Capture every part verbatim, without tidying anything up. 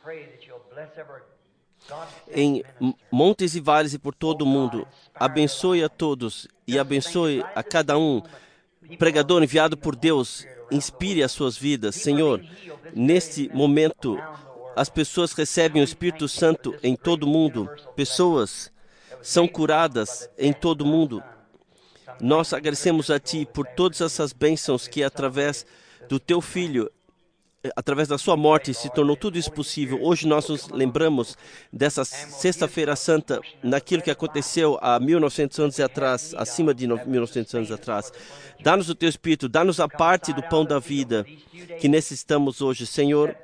em montes e vales e por todo o mundo. Abençoe a todos e abençoe a cada um. Pregador enviado por Deus, inspire as suas vidas. Senhor, neste momento, as pessoas recebem o Espírito Santo em todo o mundo. Pessoas são curadas em todo o mundo. Nós agradecemos a Ti por todas essas bênçãos que, através do Teu Filho, através da sua morte, se tornou tudo isso possível. Hoje nós nos lembramos dessa Sexta-feira Santa, naquilo que aconteceu há mil e novecentos anos atrás, acima de mil e novecentos anos atrás. Dá-nos o Teu Espírito, dá-nos a parte do pão da vida que necessitamos hoje. Senhor,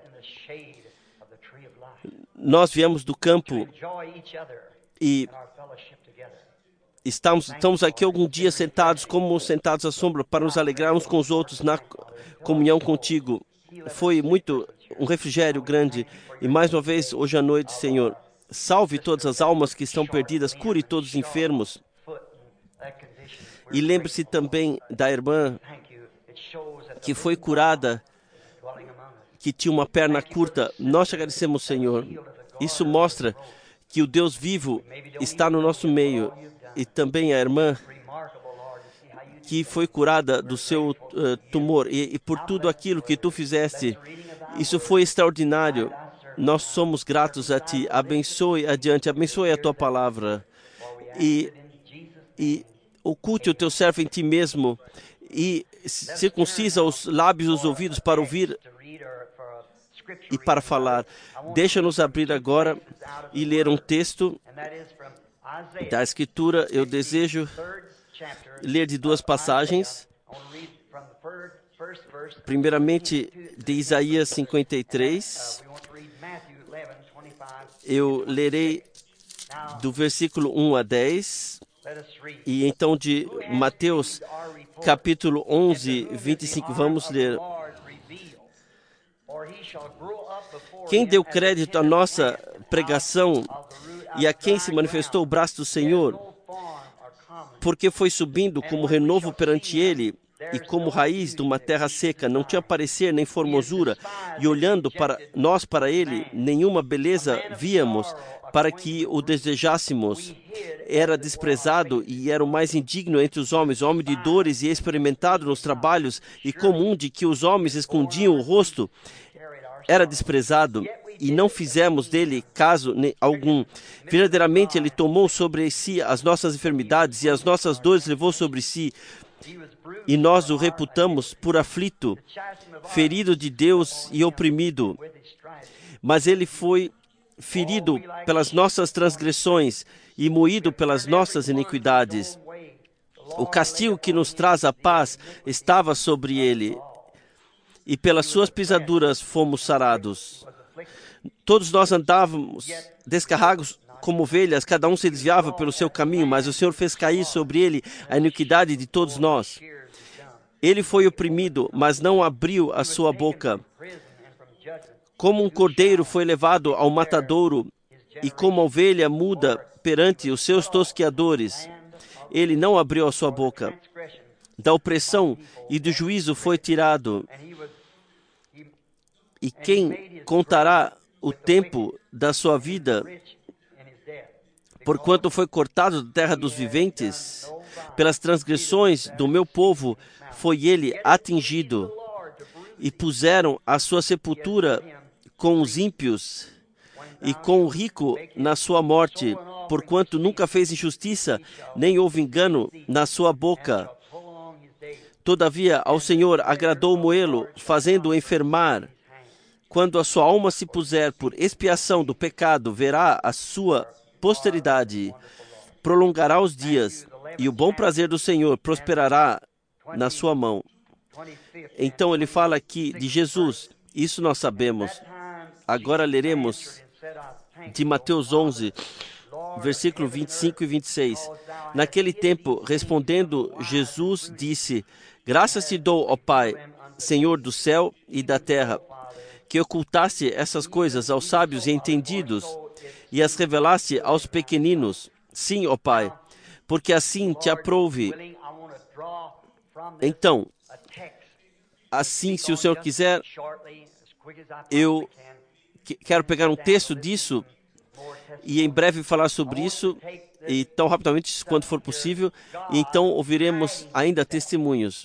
nós viemos do campo e estamos, estamos aqui algum dia sentados, como sentados à sombra, para nos alegrarmos com os outros na comunhão contigo. Foi muito um refrigério grande. E mais uma vez, hoje à noite, Senhor, salve todas as almas que estão perdidas, cure todos os enfermos. E lembre-se também da irmã que foi curada, que tinha uma perna curta. Nós te agradecemos, Senhor. Isso mostra que o Deus vivo está no nosso meio. E também a irmã que foi curada do seu uh, tumor, e, e por tudo aquilo que tu fizeste, isso foi extraordinário. Nós somos gratos a Ti. Abençoe adiante, abençoe a Tua palavra e, e oculte o Teu servo em Ti mesmo e circuncisa os lábios e os ouvidos para ouvir e para falar. Deixa-nos abrir agora e ler um texto da Escritura. Eu desejo ler de duas passagens. Primeiramente, de Isaías cinquenta e três. Eu lerei do versículo um a dez. E então de Mateus, capítulo onze, vinte e cinco. Vamos ler. Quem deu crédito à nossa pregação e a quem se manifestou o braço do Senhor? Porque foi subindo como renovo perante ele e como raiz de uma terra seca, não tinha parecer nem formosura, e olhando para nós para ele, nenhuma beleza víamos para que o desejássemos. Era desprezado e era o mais indigno entre os homens, homem de dores e experimentado nos trabalhos, e comum de que os homens escondiam o rosto. Era desprezado e não fizemos dele caso algum. Verdadeiramente ele tomou sobre si as nossas enfermidades e as nossas dores levou sobre si. E nós o reputamos por aflito, ferido de Deus e oprimido. Mas ele foi ferido pelas nossas transgressões e moído pelas nossas iniquidades. O castigo que nos traz a paz estava sobre ele, e pelas suas pisaduras fomos sarados. Todos nós andávamos descarrados como ovelhas, cada um se desviava pelo seu caminho, mas o Senhor fez cair sobre ele a iniquidade de todos nós. Ele foi oprimido, mas não abriu a sua boca. Como um cordeiro foi levado ao matadouro, e como a ovelha muda perante os seus tosqueadores, ele não abriu a sua boca. Da opressão e do juízo foi tirado. E quem contará o tempo da sua vida? Porquanto foi cortado da terra dos viventes, pelas transgressões do meu povo foi ele atingido. E puseram a sua sepultura com os ímpios e com o rico na sua morte, porquanto nunca fez injustiça, nem houve engano na sua boca. Todavia, ao Senhor agradou moê-lo, fazendo-o enfermar. Quando a sua alma se puser por expiação do pecado, verá a sua posteridade, prolongará os dias, e o bom prazer do Senhor prosperará na sua mão. Então ele fala aqui de Jesus, isso nós sabemos. Agora leremos de Mateus onze, versículo vinte e cinco e vinte e seis. Naquele tempo, respondendo, Jesus disse: Graças te dou, ó Pai, Senhor do céu e da terra, que ocultaste essas coisas aos sábios e entendidos e as revelaste aos pequeninos. Sim, ó Pai, porque assim te aprouve. Então, assim, se o Senhor quiser, eu quero pegar um texto disso e em breve falar sobre isso, e tão rapidamente quanto for possível, e então ouviremos ainda testemunhos.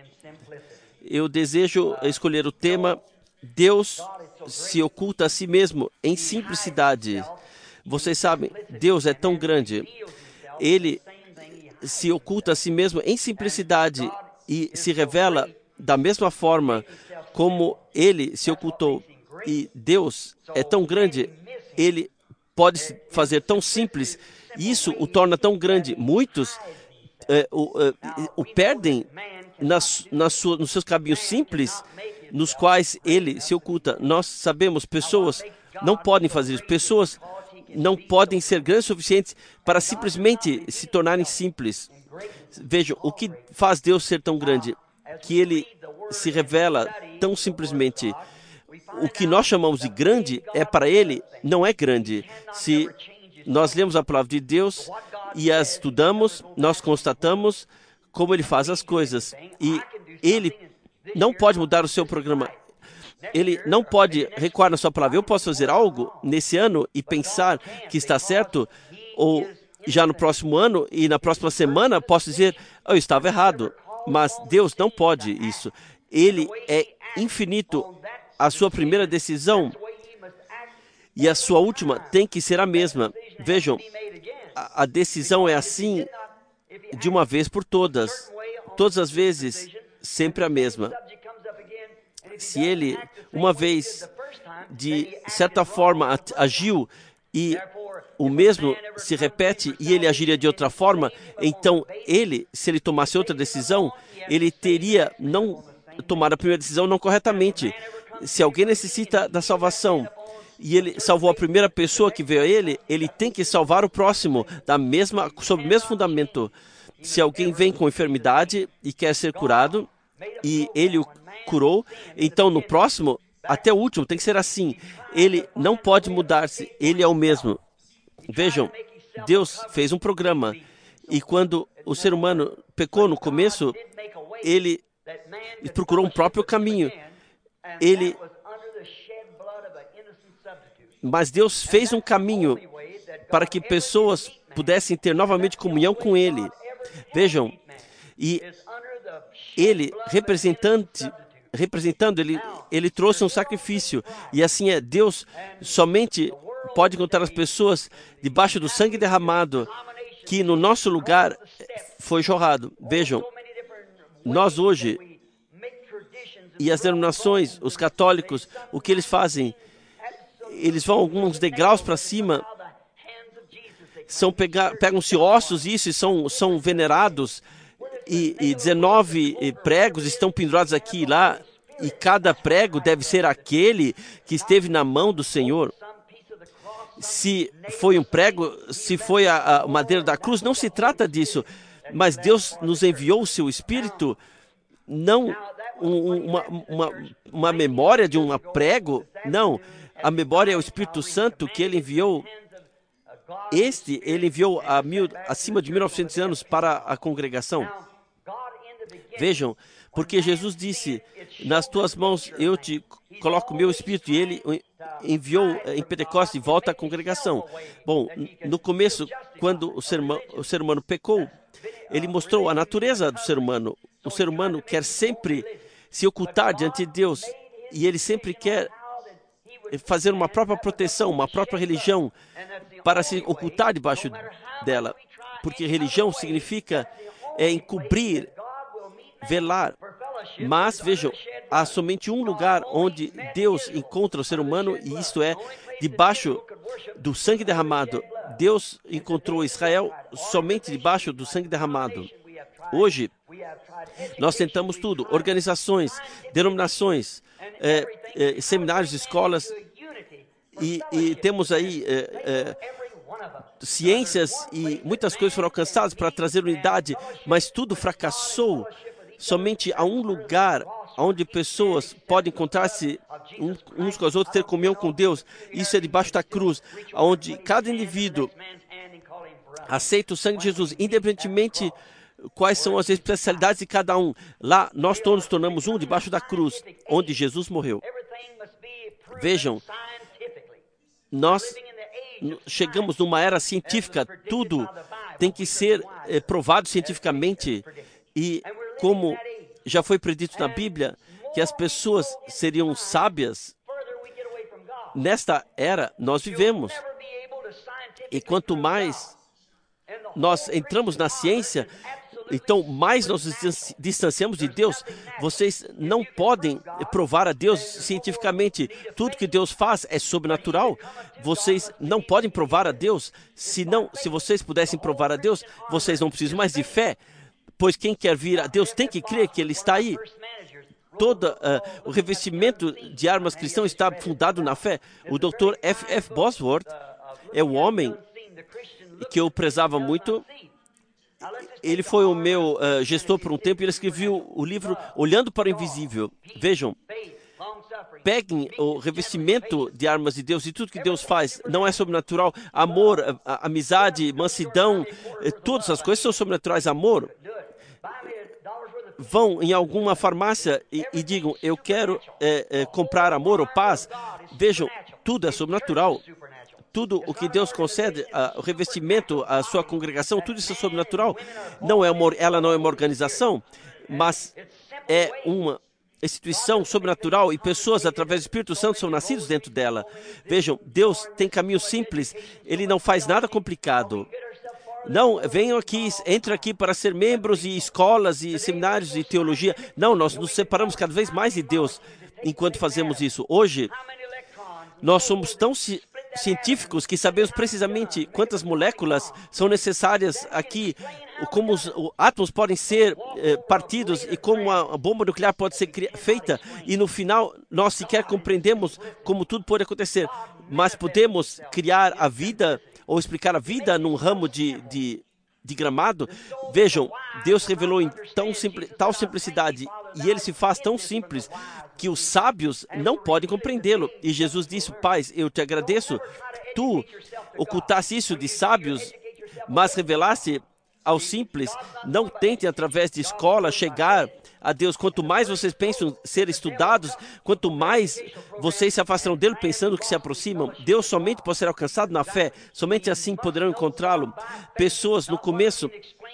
Eu desejo escolher o tema Deus se oculta a si mesmo em simplicidade. Vocês sabem, Deus é tão grande, Ele se oculta a si mesmo em simplicidade e se revela da mesma forma como Ele se ocultou. E Deus é tão grande, Ele pode se fazer tão simples, e isso o torna tão grande. Muitos é, o, é, o perdem nas, nas sua, nos seus caminhos simples, nos quais Ele se oculta. Nós sabemos, pessoas não podem fazer isso. Pessoas não podem ser grandes o suficientes para simplesmente se tornarem simples. Vejam, o que faz Deus ser tão grande? Que Ele se revela tão simplesmente. O que nós chamamos de grande é para Ele, não é grande. Se nós lemos a palavra de Deus e as estudamos, nós constatamos como Ele faz as coisas. E Ele não pode mudar o seu programa. Ele não pode recuar na sua palavra. Eu posso fazer algo nesse ano e pensar que está certo, ou já no próximo ano e na próxima semana posso dizer, oh, eu estava errado. Mas Deus não pode isso. Ele é infinito. A sua primeira decisão e a sua última tem que ser a mesma. Vejam, a, a decisão é assim de uma vez por todas. Todas as vezes, sempre a mesma. Se ele, uma vez, de certa forma, agiu e o mesmo se repete e ele agiria de outra forma, então ele, se ele tomasse outra decisão, ele teria não tomado a primeira decisão não corretamente. Se alguém necessita da salvação e ele salvou a primeira pessoa que veio a ele, ele tem que salvar o próximo da mesma, sob o mesmo fundamento. Se alguém vem com enfermidade e quer ser curado e ele o curou, então no próximo, até o último, tem que ser assim. Ele não pode mudar-se, ele é o mesmo. Vejam, Deus fez um programa e quando o ser humano pecou no começo, ele procurou um próprio caminho. Ele, mas Deus fez um caminho para que pessoas pudessem ter novamente comunhão com Ele. Vejam, e Ele, representante, representando, ele, ele trouxe um sacrifício. E assim é, Deus somente pode encontrar as pessoas debaixo do sangue derramado, que no nosso lugar foi jorrado. Vejam, nós hoje, e as denominações, os católicos, o que eles fazem? Eles vão alguns degraus para cima, são pegar, pegam-se ossos isso e são, são venerados, e, e dezenove pregos estão pendurados aqui e lá, e cada prego deve ser aquele que esteve na mão do Senhor. Se foi um prego, se foi a, a madeira da cruz, não se trata disso, mas Deus nos enviou o seu Espírito, não um, uma, uma, uma memória de um prego, não. A memória é o Espírito Santo que Ele enviou. Este, Ele enviou a mil, acima de mil e novecentos anos para a congregação. Vejam, porque Jesus disse, nas tuas mãos eu te coloco o meu Espírito, e Ele enviou em Pentecostes de volta à congregação. Bom, no começo, quando o ser, humano, o ser humano pecou, Ele mostrou a natureza do ser humano. O ser humano quer sempre se ocultar diante de Deus, e ele sempre quer fazer uma própria proteção, uma própria religião, para se ocultar debaixo dela. Porque religião significa é, encobrir, velar. Mas, vejam, há somente um lugar onde Deus encontra o ser humano, e isto é debaixo do sangue derramado. Deus encontrou Israel somente debaixo do sangue derramado. Hoje, nós tentamos tudo, organizações, denominações, é, é, seminários, escolas, e, e temos aí é, é, ciências e muitas coisas foram alcançadas para trazer unidade, mas tudo fracassou. Somente há um lugar onde pessoas podem encontrar-se uns com os outros, ter comunhão com Deus. Isso é debaixo da cruz, onde cada indivíduo aceita o sangue de Jesus, independentemente quais são as especialidades de cada um. Lá, nós todos nos tornamos um debaixo da cruz, onde Jesus morreu. Vejam, nós chegamos numa era científica, tudo tem que ser é, provado cientificamente. E como já foi predito na Bíblia, que as pessoas seriam sábias, nesta era nós vivemos. E quanto mais nós entramos na ciência, então mais nós nos distanciamos de Deus. Vocês não podem provar a Deus cientificamente. Tudo que Deus faz é sobrenatural. Vocês não podem provar a Deus. Se não, se vocês pudessem provar a Deus, vocês não precisam mais de fé, pois quem quer vir a Deus tem que crer que Ele está aí. Todo uh, o revestimento de armas cristãs está fundado na fé. O doutor F F Bosworth é um homem que eu prezava muito. Ele foi o meu uh, gestor por um tempo e ele escreveu o livro Olhando para o Invisível. Vejam, peguem o revestimento de armas de Deus e tudo que Deus faz não é sobrenatural. Amor, a, a, amizade, mansidão, eh, todas as coisas são sobrenaturais. Amor. Vão em alguma farmácia e, e digam, eu quero eh, eh, comprar amor ou paz. Vejam, tudo é sobrenatural. Tudo o que Deus concede, uh, o revestimento, a sua congregação, tudo isso é sobrenatural. Não é uma, ela não é uma organização, mas é uma instituição sobrenatural e pessoas, através do Espírito Santo, são nascidos dentro dela. Vejam, Deus tem caminho simples, Ele não faz nada complicado. Não, venham aqui, entrem aqui para ser membros de escolas e seminários de teologia. Não, nós nos separamos cada vez mais de Deus enquanto fazemos isso. Hoje, nós somos tão ci científicos que sabemos precisamente quantas moléculas são necessárias aqui, como os, os átomos podem ser eh, partidos e como a, a bomba nuclear pode ser feita. E no final, nós sequer compreendemos como tudo pode acontecer. Mas podemos criar a vida ou explicar a vida num ramo de, de, de gramado. Vejam, Deus revelou em tão simples, tal simplicidade e Ele se faz tão simples que os sábios não podem compreendê-lo. E Jesus disse, Pai, eu te agradeço, tu ocultaste isso de sábios, mas revelaste aos simples. Não tentem, através de escola, chegar a Deus. Quanto mais vocês pensam ser estudados, quanto mais vocês se afastarão dele pensando que se aproximam. Deus somente pode ser alcançado na fé. Somente assim poderão encontrá-lo. Pessoas, no começo,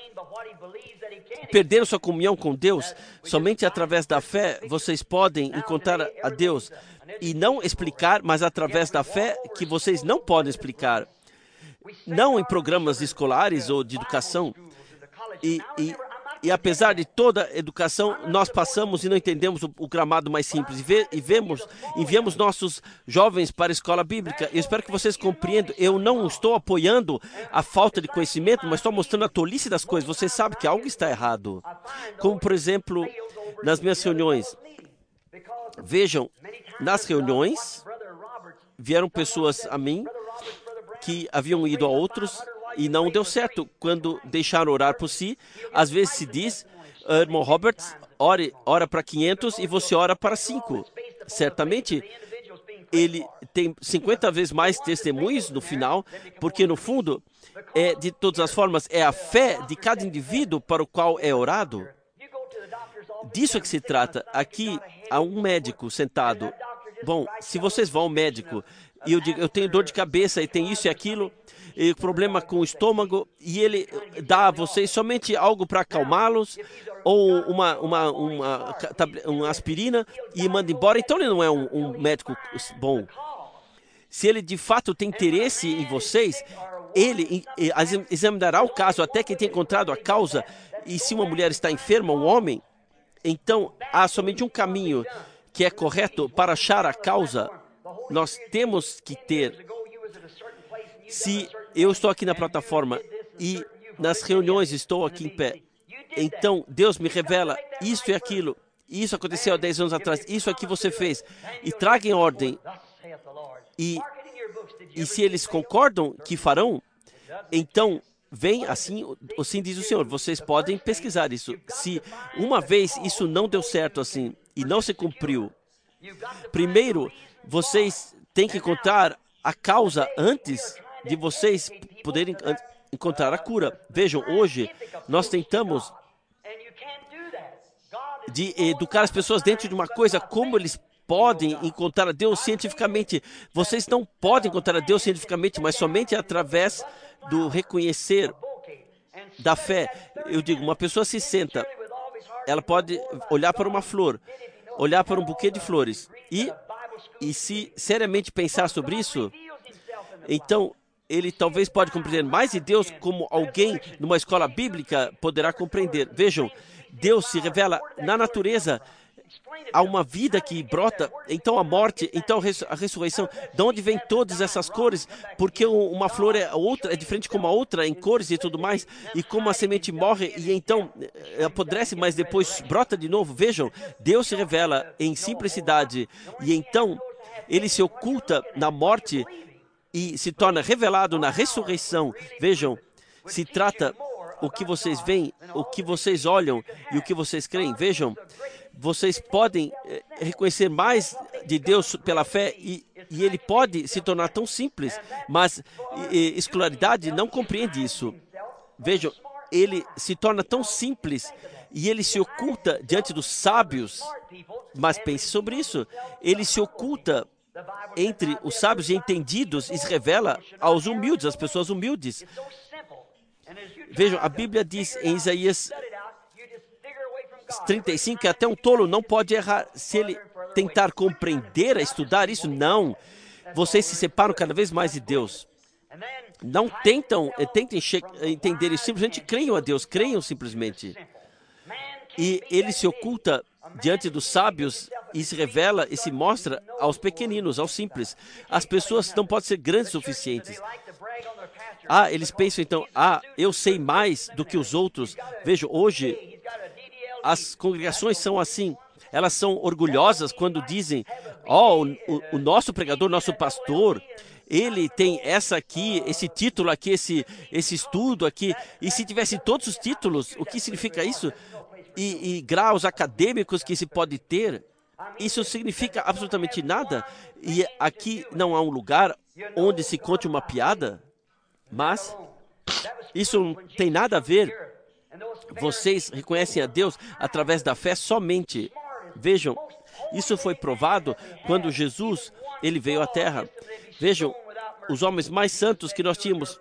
perderam sua comunhão com Deus. Somente através da fé vocês podem encontrar a Deus. E não explicar, mas através da fé que vocês não podem explicar. Não em programas escolares ou de educação. E, e, e apesar de toda a educação, nós passamos e não entendemos o, o gramado mais simples. E, ve, e vemos, enviamos nossos jovens para a escola bíblica. Eu espero que vocês compreendam. Eu não estou apoiando a falta de conhecimento, mas estou mostrando a tolice das coisas. Você sabe que algo está errado. Como, por exemplo, nas minhas reuniões. Vejam, nas reuniões, vieram pessoas a mim que haviam ido a outros e não deu certo. Quando deixaram orar por si, às vezes se diz, irmão Roberts, ore, ora para quinhentos e você ora para cinco. Certamente, ele tem cinquenta vezes mais testemunhos no final, porque no fundo, é, de todas as formas, é a fé de cada indivíduo para o qual é orado. Disso é que se trata. Aqui há um médico sentado. Bom, se vocês vão ao médico e eu digo, eu tenho dor de cabeça e tem isso e aquilo, e problema com o estômago, e ele dá a vocês somente algo para acalmá-los, ou uma, uma, uma, uma aspirina, e manda embora, então ele não é um, um médico bom. Se ele de fato tem interesse em vocês, ele examinará o caso até que tenha encontrado a causa, e se uma mulher está enferma, um homem, então há somente um caminho que é correto para achar a causa. Nós temos que ter. Se eu estou aqui na plataforma e nas reuniões estou aqui em pé, então Deus me revela isso e aquilo, isso aconteceu há dez anos atrás, isso aqui você fez, e traga em ordem. E, e se eles concordam que farão, então vem assim, assim diz o Senhor, vocês podem pesquisar isso. Se uma vez isso não deu certo assim e não se cumpriu, primeiro vocês têm que encontrar a causa antes de vocês poderem encontrar a cura. Vejam, hoje nós tentamos de educar as pessoas dentro de uma coisa, como eles podem encontrar a Deus cientificamente. Vocês não podem encontrar a Deus cientificamente, mas somente através do reconhecer da fé. Eu digo, uma pessoa se senta, ela pode olhar para uma flor, olhar para um buquê de flores e, e se seriamente pensar sobre isso, então ele talvez pode compreender mais de Deus como alguém numa escola bíblica poderá compreender. Vejam, Deus se revela na natureza. Há uma vida que brota, então a morte, então a ressurreição. De onde vêm todas essas cores? Porque uma flor é outra, é diferente como a outra em cores e tudo mais. E como a semente morre e então apodrece, mas depois brota de novo. Vejam, Deus se revela em simplicidade e então ele se oculta na morte e se torna revelado na ressurreição. Vejam, se trata o que vocês veem, o que vocês olham e o que vocês creem. Vejam, vocês podem eh, reconhecer mais de Deus pela fé e, e ele pode se tornar tão simples, mas e, e, escolaridade não compreende isso. Vejam, ele se torna tão simples e ele se oculta diante dos sábios, mas pense sobre isso, ele se oculta entre os sábios e entendidos e se revela aos humildes, às pessoas humildes. Vejam, a Bíblia diz em Isaías trinta e cinco que até um tolo não pode errar. Se ele tentar compreender, estudar isso, não. Vocês se separam cada vez mais de Deus. Não tentam, tentem entender isso, simplesmente creiam a Deus, creiam simplesmente. E ele se oculta diante dos sábios e se revela e se mostra aos pequeninos, aos simples. As pessoas não podem ser grandes o suficientes. Ah, eles pensam então, ah, eu sei mais do que os outros. Veja, hoje as congregações são assim. Elas são orgulhosas quando dizem, ó, oh, o, o nosso pregador, nosso pastor, ele tem essa aqui, esse título aqui, esse, esse estudo aqui. E se tivesse todos os títulos, o que significa isso? E, e graus acadêmicos que se pode ter, isso significa absolutamente nada. E aqui não há um lugar onde se conte uma piada, mas isso não tem nada a ver. Vocês reconhecem a Deus através da fé somente. Vejam, isso foi provado quando Jesus ele veio à Terra. Vejam, os homens mais santos que nós tínhamos,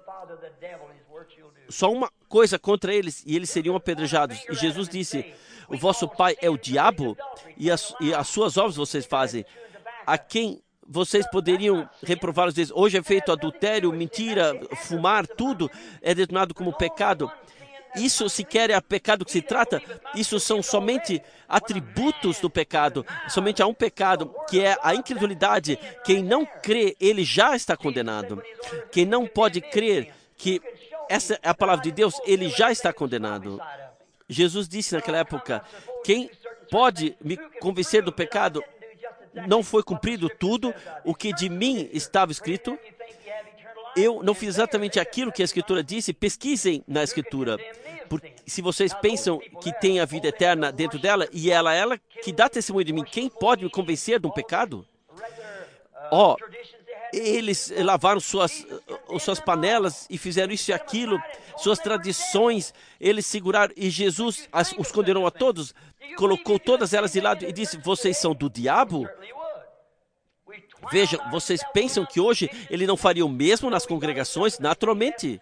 só uma coisa contra eles e eles seriam apedrejados. E Jesus disse, o vosso pai é o diabo e as, e as suas obras vocês fazem. A quem vocês poderiam reprovar? Hoje é feito adultério, mentira, fumar, tudo é detonado como pecado. Isso sequer é pecado que se trata, isso são somente atributos do pecado, somente há um pecado, que é a incredulidade. Quem não crê, ele já está condenado. Quem não pode crer que essa é a palavra de Deus, ele já está condenado. Jesus disse naquela época, quem pode me convencer do pecado? Não foi cumprido tudo o que de mim estava escrito? Eu não fiz exatamente aquilo que a Escritura disse. Pesquisem na Escritura. Porque se vocês pensam que tem a vida eterna dentro dela, e ela ela que dá testemunho de mim, quem pode me convencer de um pecado? Ó, oh, eles lavaram suas, suas panelas e fizeram isso e aquilo, suas tradições, eles seguraram, e Jesus as, os condenou a todos, colocou todas elas de lado e disse, vocês são do diabo? Vejam, vocês pensam que hoje ele não faria o mesmo nas congregações? Naturalmente.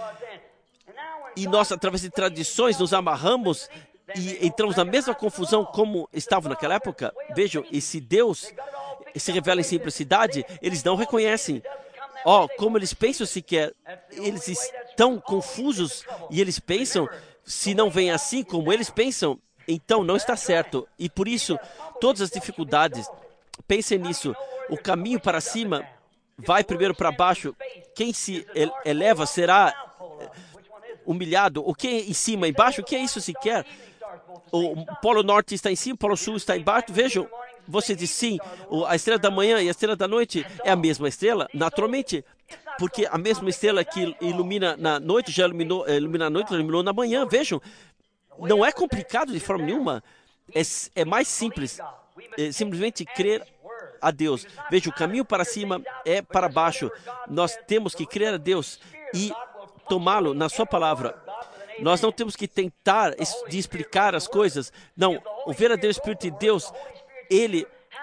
E nós, através de tradições, nos amarramos e entramos na mesma confusão como estavam naquela época. Vejam, e se Deus se revela em simplicidade, eles não reconhecem. Ó, oh, como eles pensam sequer, eles estão confusos e eles pensam, se não vem assim como eles pensam, então não está certo. E por isso, todas as dificuldades, pensem nisso. O caminho para cima vai primeiro para baixo. Quem se eleva será humilhado. O que é em cima, embaixo? O que é isso sequer? O polo norte está em cima, o polo sul está embaixo. Vejam, você diz sim, a estrela da manhã e a estrela da noite é a mesma estrela, naturalmente. Porque a mesma estrela que ilumina na noite já iluminou, ilumina na noite, já iluminou na manhã. Vejam, não é complicado de forma nenhuma. É, é mais simples. É simplesmente crer a Deus. Veja, o caminho para cima é para baixo. Nós temos que crer a Deus e tomá-lo na sua palavra. Nós não temos que tentar de explicar as coisas. Não, o verdadeiro Espírito de Deus, ele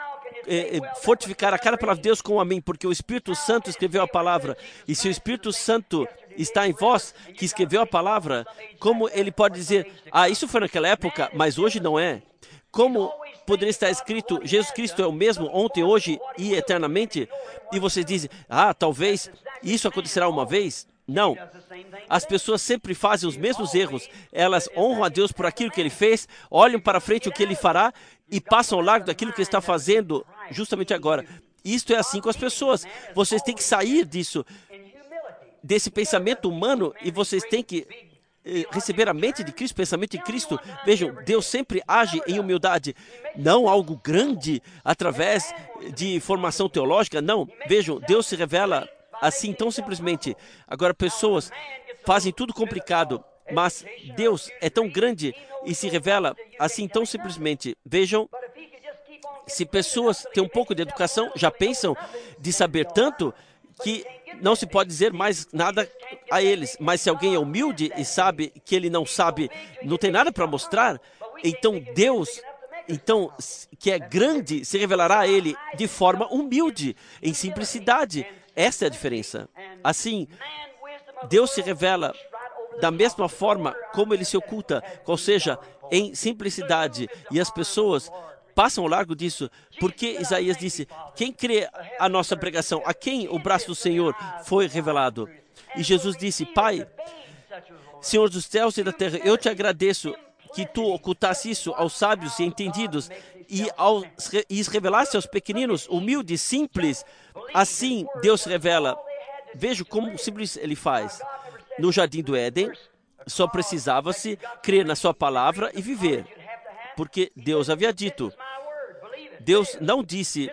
eh, fortificar a cada palavra de Deus com um amém, porque o Espírito Santo escreveu a palavra. E se o Espírito Santo está em vós, que escreveu a palavra, como ele pode dizer, ah, isso foi naquela época, mas hoje não é? Como poderia estar escrito, Jesus Cristo é o mesmo ontem, hoje e eternamente? E vocês dizem, ah, talvez isso acontecerá uma vez? Não. As pessoas sempre fazem os mesmos erros. Elas honram a Deus por aquilo que Ele fez, olham para frente o que Ele fará e passam ao largo daquilo que Ele está fazendo justamente agora. Isto é assim com as pessoas. Vocês têm que sair disso, desse pensamento humano, e vocês têm que eh, receber a mente de Cristo, pensamento de Cristo. Vejam, Deus sempre age em humildade, não algo grande através de formação teológica, não. Vejam, Deus se revela assim tão simplesmente. Agora, pessoas fazem tudo complicado, mas Deus é tão grande e se revela assim tão simplesmente. Vejam, se pessoas têm um pouco de educação, já pensam de saber tanto que não se pode dizer mais nada a eles. Mas se alguém é humilde e sabe que ele não sabe, não tem nada para mostrar, então Deus, então, que é grande, se revelará a ele de forma humilde, em simplicidade. Essa é a diferença. Assim, Deus se revela da mesma forma como ele se oculta, ou seja, em simplicidade. E as pessoas passam ao largo disso, porque Isaías disse, quem crê a nossa pregação, a quem o braço do Senhor foi revelado? E Jesus disse, Pai, Senhor dos céus e da terra, eu te agradeço que tu ocultasse isso aos sábios e entendidos e, aos, e revelasse aos pequeninos, humildes, simples. Assim, Deus se revela. Veja como simples ele faz. No jardim do Éden, só precisava-se crer na sua palavra e viver, porque Deus havia dito. Deus não disse,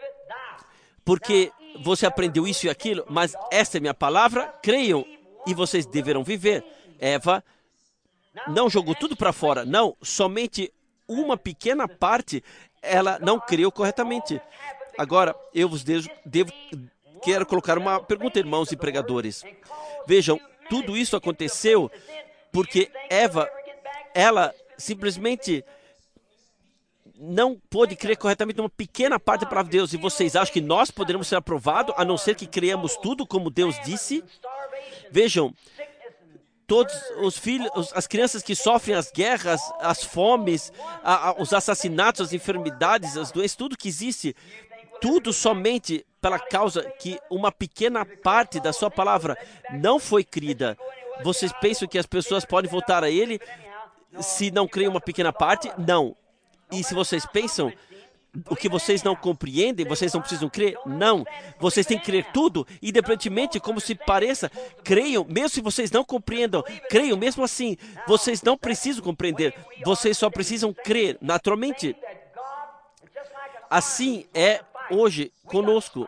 porque você aprendeu isso e aquilo, mas esta é minha palavra, creiam e vocês deverão viver. Eva não jogou tudo para fora, não, somente uma pequena parte ela não creu corretamente. Agora, eu vos devo, devo, quero colocar uma pergunta, irmãos e pregadores. Vejam, tudo isso aconteceu porque Eva, ela simplesmente não pôde crer corretamente numa pequena parte da palavra de Deus. E vocês acham que nós poderemos ser aprovados, a não ser que criamos tudo como Deus disse? Vejam, todos os filhos, as crianças que sofrem as guerras, as fomes, a, a, os assassinatos, as enfermidades, as doenças, tudo que existe, tudo somente pela causa que uma pequena parte da sua palavra não foi crida. Vocês pensam que as pessoas podem voltar a Ele se não creem uma pequena parte? Não. E se vocês pensam o que vocês não compreendem, vocês não precisam crer? Não. Vocês têm que crer tudo, independentemente como se pareça. Creiam, mesmo se vocês não compreendam. Creiam mesmo assim. Vocês não precisam compreender. Vocês só precisam crer naturalmente. Assim é hoje conosco.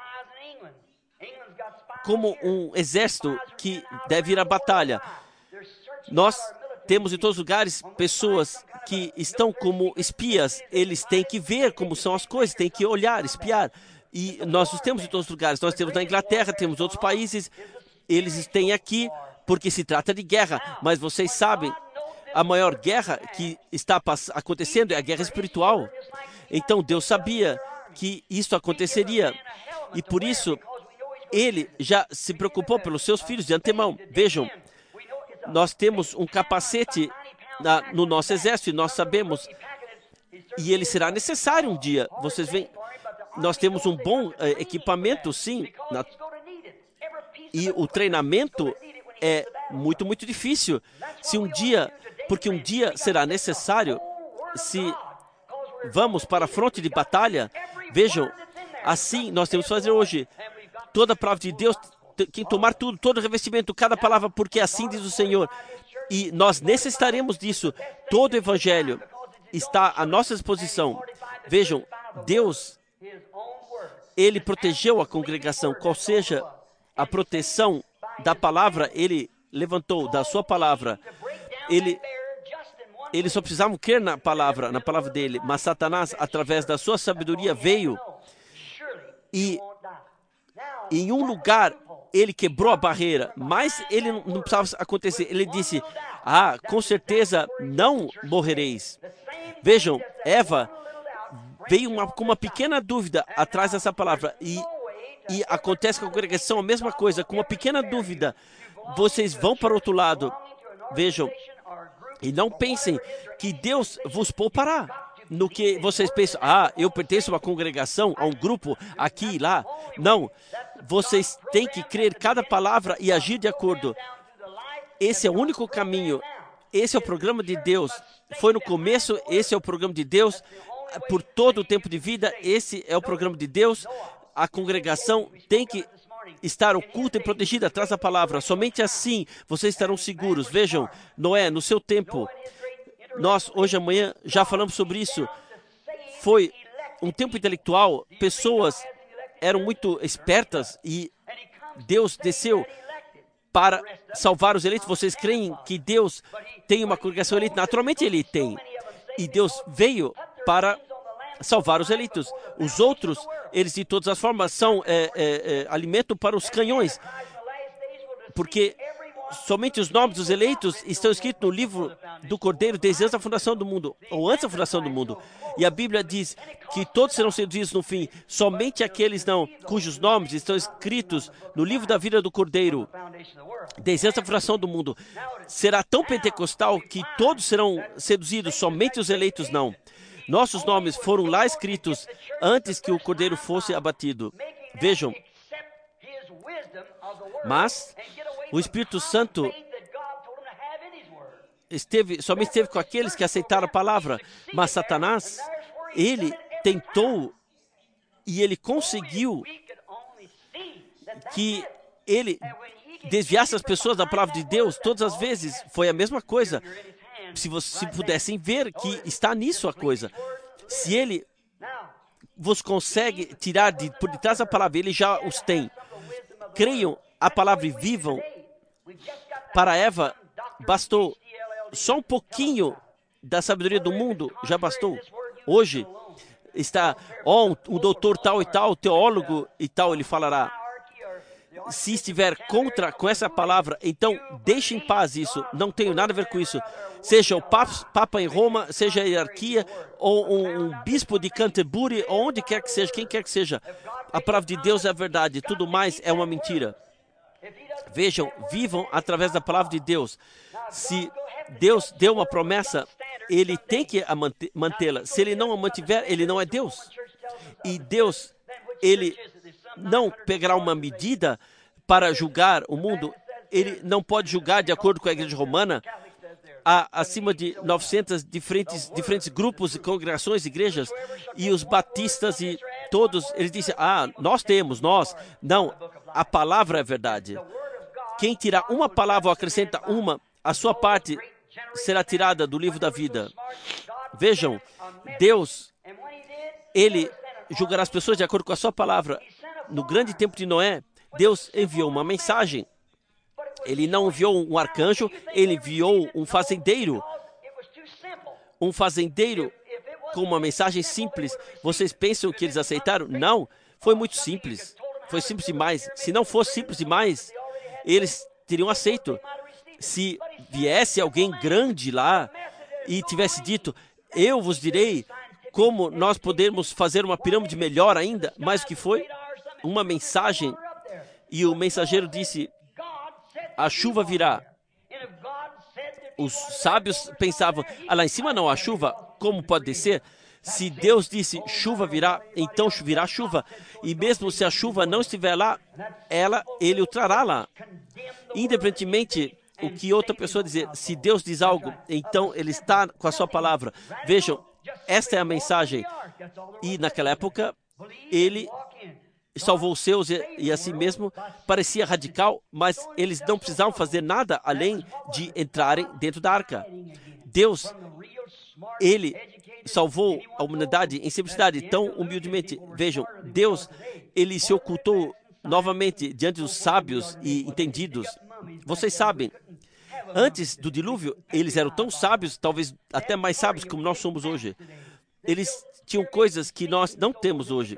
Como um exército que deve ir à batalha. Nós temos em todos os lugares pessoas que estão como espias. Eles têm que ver como são as coisas, têm que olhar, espiar. E nós os temos em todos os lugares. Nós temos na Inglaterra, temos outros países. Eles têm aqui porque se trata de guerra. Mas vocês sabem, a maior guerra que está acontecendo é a guerra espiritual. Então Deus sabia que isso aconteceria. E por isso, Ele já se preocupou pelos seus filhos de antemão. Vejam, nós temos um capacete na, no nosso exército e nós sabemos, e ele será necessário um dia. Vocês veem, nós temos um bom eh, equipamento, sim, na, e o treinamento é muito, muito difícil. Se um dia, porque um dia será necessário, se vamos para a fronte de batalha, vejam, assim nós temos que fazer hoje. Toda a palavra de Deus, quem tomar tudo, todo o revestimento, cada palavra, porque assim diz o Senhor. E nós necessitaremos disso. Todo o evangelho está à nossa disposição. Vejam, Deus, Ele protegeu a congregação, qual seja a proteção da palavra, Ele levantou da sua palavra. Ele, eles só precisavam crer na palavra, na palavra dele, mas Satanás, através da sua sabedoria, veio e em um lugar ele quebrou a barreira, mas ele não precisava acontecer. Ele disse, ah, com certeza não morrereis. Vejam, Eva veio uma, com uma pequena dúvida atrás dessa palavra. E, e acontece com a congregação a mesma coisa. Com uma pequena dúvida, vocês vão para o outro lado. Vejam, e não pensem que Deus vos poupará. No que vocês pensam, ah, eu pertenço a uma congregação, a um grupo, aqui e lá. Não, vocês têm que crer cada palavra e agir de acordo. Esse é o único caminho. Esse é o programa de Deus. Foi no começo, esse é o programa de Deus. Por todo o tempo de vida, esse é o programa de Deus. A congregação tem que estar oculta e protegida atrás da palavra. Somente assim vocês estarão seguros. Vejam, Noé, no seu tempo, nós hoje amanhã já falamos sobre isso. Foi um tempo intelectual, pessoas eram muito espertas e Deus desceu para salvar os eleitos. Vocês creem que Deus tem uma congregação eleita? Naturalmente Ele tem. E Deus veio para salvar os eleitos. Os outros, eles de todas as formas são é, é, é, alimento para os canhões. Porque somente os nomes dos eleitos estão escritos no livro do Cordeiro desde antes da fundação do mundo, ou antes da fundação do mundo. E a Bíblia diz que todos serão seduzidos no fim. Somente aqueles não, cujos nomes estão escritos no livro da vida do Cordeiro desde antes da fundação do mundo. Será tão pentecostal que todos serão seduzidos, somente os eleitos não. Nossos nomes foram lá escritos antes que o Cordeiro fosse abatido. Vejam, mas o Espírito Santo esteve, somente esteve com aqueles que aceitaram a palavra. Mas Satanás, ele tentou e ele conseguiu que ele desviasse as pessoas da palavra de Deus todas as vezes. Foi a mesma coisa. Se vocês pudessem ver que está nisso a coisa. Se ele vos consegue tirar de, por detrás da palavra, ele já os tem. Creiam a palavra e vivam. Para Eva, bastou só um pouquinho da sabedoria do mundo, já bastou. Hoje, está, ó, oh, um, um doutor tal e tal, teólogo e tal, ele falará. Se estiver contra com essa palavra, então deixe em paz isso. Não tenho nada a ver com isso. Seja o Papa, Papa em Roma, seja a hierarquia, ou um, um bispo de Canterbury, ou onde quer que seja, quem quer que seja. A palavra de Deus é a verdade. Tudo mais é uma mentira. Vejam, vivam através da palavra de Deus. Se Deus deu uma promessa, Ele tem que mantê-la. Se Ele não a mantiver, Ele não é Deus. E Deus, Ele não pegará uma medida para julgar o mundo. Ele não pode julgar de acordo com a igreja romana. Há acima de novecentos diferentes, diferentes grupos, congregações, igrejas, e os batistas e todos, eles dizem, ah, nós temos, nós. Não, a palavra é verdade. Quem tirar uma palavra ou acrescenta uma, a sua parte será tirada do livro da vida. Vejam, Deus, Ele julgará as pessoas de acordo com a sua palavra. No grande tempo de Noé, Deus enviou uma mensagem. Ele não enviou um arcanjo, ele enviou um fazendeiro. Um fazendeiro com uma mensagem simples. Vocês pensam que eles aceitaram? Não, foi muito simples. Foi simples demais. Se não fosse simples demais, eles teriam aceito. Se viesse alguém grande lá e tivesse dito, eu vos direi como nós podemos fazer uma pirâmide melhor ainda, mas o que foi? Uma mensagem. E o mensageiro disse, a chuva virá. Os sábios pensavam, ah, lá em cima não, a chuva, como pode descer? Se Deus disse, chuva virá, então virá chuva. E mesmo se a chuva não estiver lá, ela, ele o trará lá. Independentemente o que outra pessoa dizer, se Deus diz algo, então ele está com a sua palavra. Vejam, esta é a mensagem. E naquela época, ele salvou os seus e, e assim mesmo parecia radical, mas eles não precisavam fazer nada além de entrarem dentro da arca. Deus, Ele salvou a humanidade em simplicidade, tão humildemente. Vejam, Deus, Ele se ocultou novamente diante dos sábios e entendidos. Vocês sabem, antes do dilúvio, eles eram tão sábios, talvez até mais sábios como nós somos hoje. Eles tinham coisas que nós não temos hoje.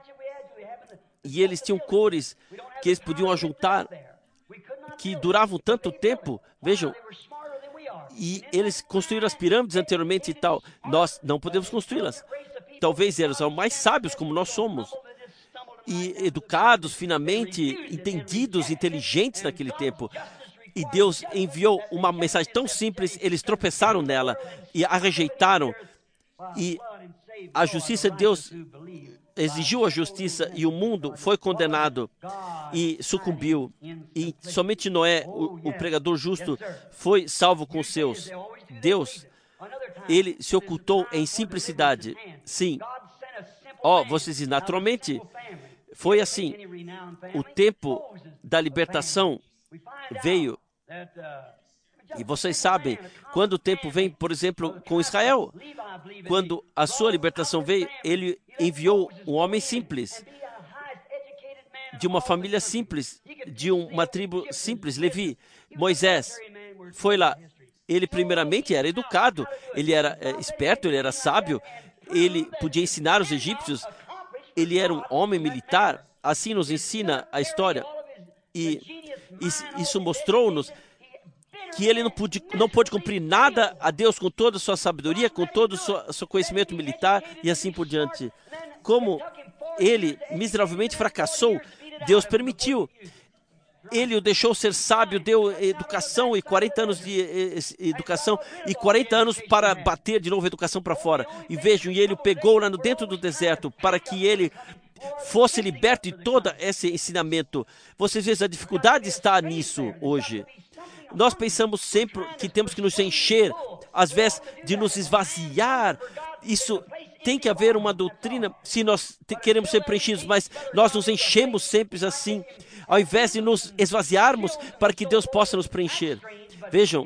E eles tinham cores que eles podiam ajuntar, que duravam tanto tempo. Vejam, e eles construíram as pirâmides anteriormente e tal. Nós não podemos construí-las. talvez eram os mais sábios como nós somos, e educados, finamente, entendidos, inteligentes naquele tempo. E Deus enviou uma mensagem tão simples, eles tropeçaram nela e a rejeitaram. E a justiça de Deus exigiu a justiça e o mundo foi condenado e sucumbiu. E somente Noé, o, o pregador justo, foi salvo com os seus. Deus, ele se ocultou em simplicidade. Sim. Ó, oh, vocês dizem, naturalmente, foi assim. O tempo da libertação veio. E vocês sabem, quando o tempo vem, por exemplo, com Israel, quando a sua libertação veio, ele enviou um homem simples, de uma família simples, de uma tribo simples, Levi. Moisés foi lá. Ele primeiramente era educado, ele era é, esperto, ele era sábio, ele podia ensinar os egípcios, ele era um homem militar. Assim nos ensina a história. E isso mostrou-nos que ele não pôde, não pôde cumprir nada a Deus com toda a sua sabedoria, com todo o seu, seu conhecimento militar e assim por diante. Como ele miseravelmente fracassou, Deus permitiu. Ele o deixou ser sábio, deu educação e quarenta anos de educação e quarenta anos para bater de novo a educação para fora. E vejam, e ele o pegou lá no dentro do deserto para que ele fosse liberto de todo esse ensinamento. Vocês veem, a dificuldade está nisso hoje. Nós pensamos sempre que temos que nos encher, às vezes, de nos esvaziar. Isso tem que haver uma doutrina, se nós queremos ser preenchidos, mas nós nos enchemos sempre assim, ao invés de nos esvaziarmos para que Deus possa nos preencher. Vejam,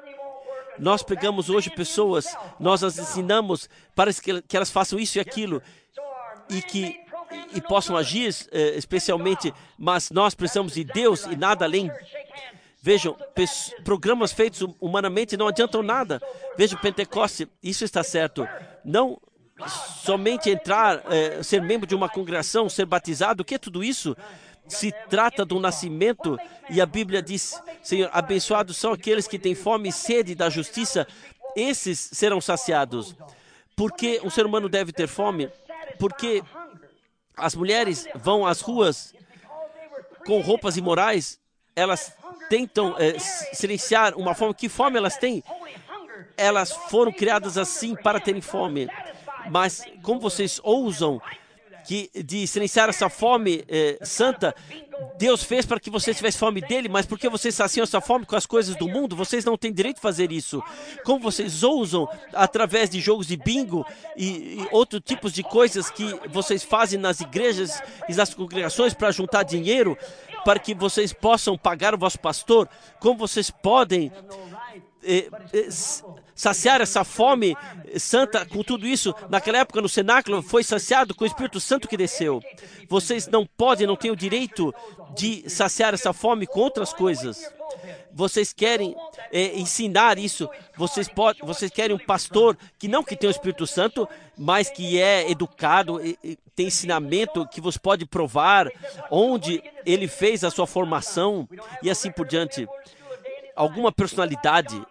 nós pegamos hoje pessoas, nós as ensinamos para que elas façam isso e aquilo, e que e possam agir, especialmente, mas nós precisamos de Deus e nada além. Vejam, programas feitos humanamente não adiantam nada. Vejam, Pentecoste, isso está certo. Não somente entrar, é, ser membro de uma congregação, ser batizado, o que é tudo isso? Se trata do nascimento, e a Bíblia diz, Senhor, abençoados são aqueles que têm fome e sede da justiça, esses serão saciados. Por que um ser humano deve ter fome? Porque as mulheres vão às ruas com roupas imorais, elas tentam é, silenciar uma fome. Que fome elas têm? Elas foram criadas assim para terem fome. Mas como vocês ousam que, de silenciar essa fome é, santa? Deus fez para que vocês tivessem fome dele, mas porque vocês saciam essa fome com as coisas do mundo, vocês não têm direito de fazer isso. Como vocês ousam, através de jogos de bingo e, e outros tipos de coisas que vocês fazem nas igrejas e nas congregações para juntar dinheiro, para que vocês possam pagar o vosso pastor, como vocês podem eh, eh, saciar essa fome santa com tudo isso? Naquela época, no cenáculo, foi saciado com o Espírito Santo que desceu. Vocês não podem, não têm o direito de saciar essa fome com outras coisas. Vocês querem eh, ensinar isso, vocês, pode, vocês querem um pastor que não que tem o Espírito Santo, mas que é educado, e, e tem ensinamento que você pode provar onde ele fez a sua formação e assim por diante. Alguma personalidade.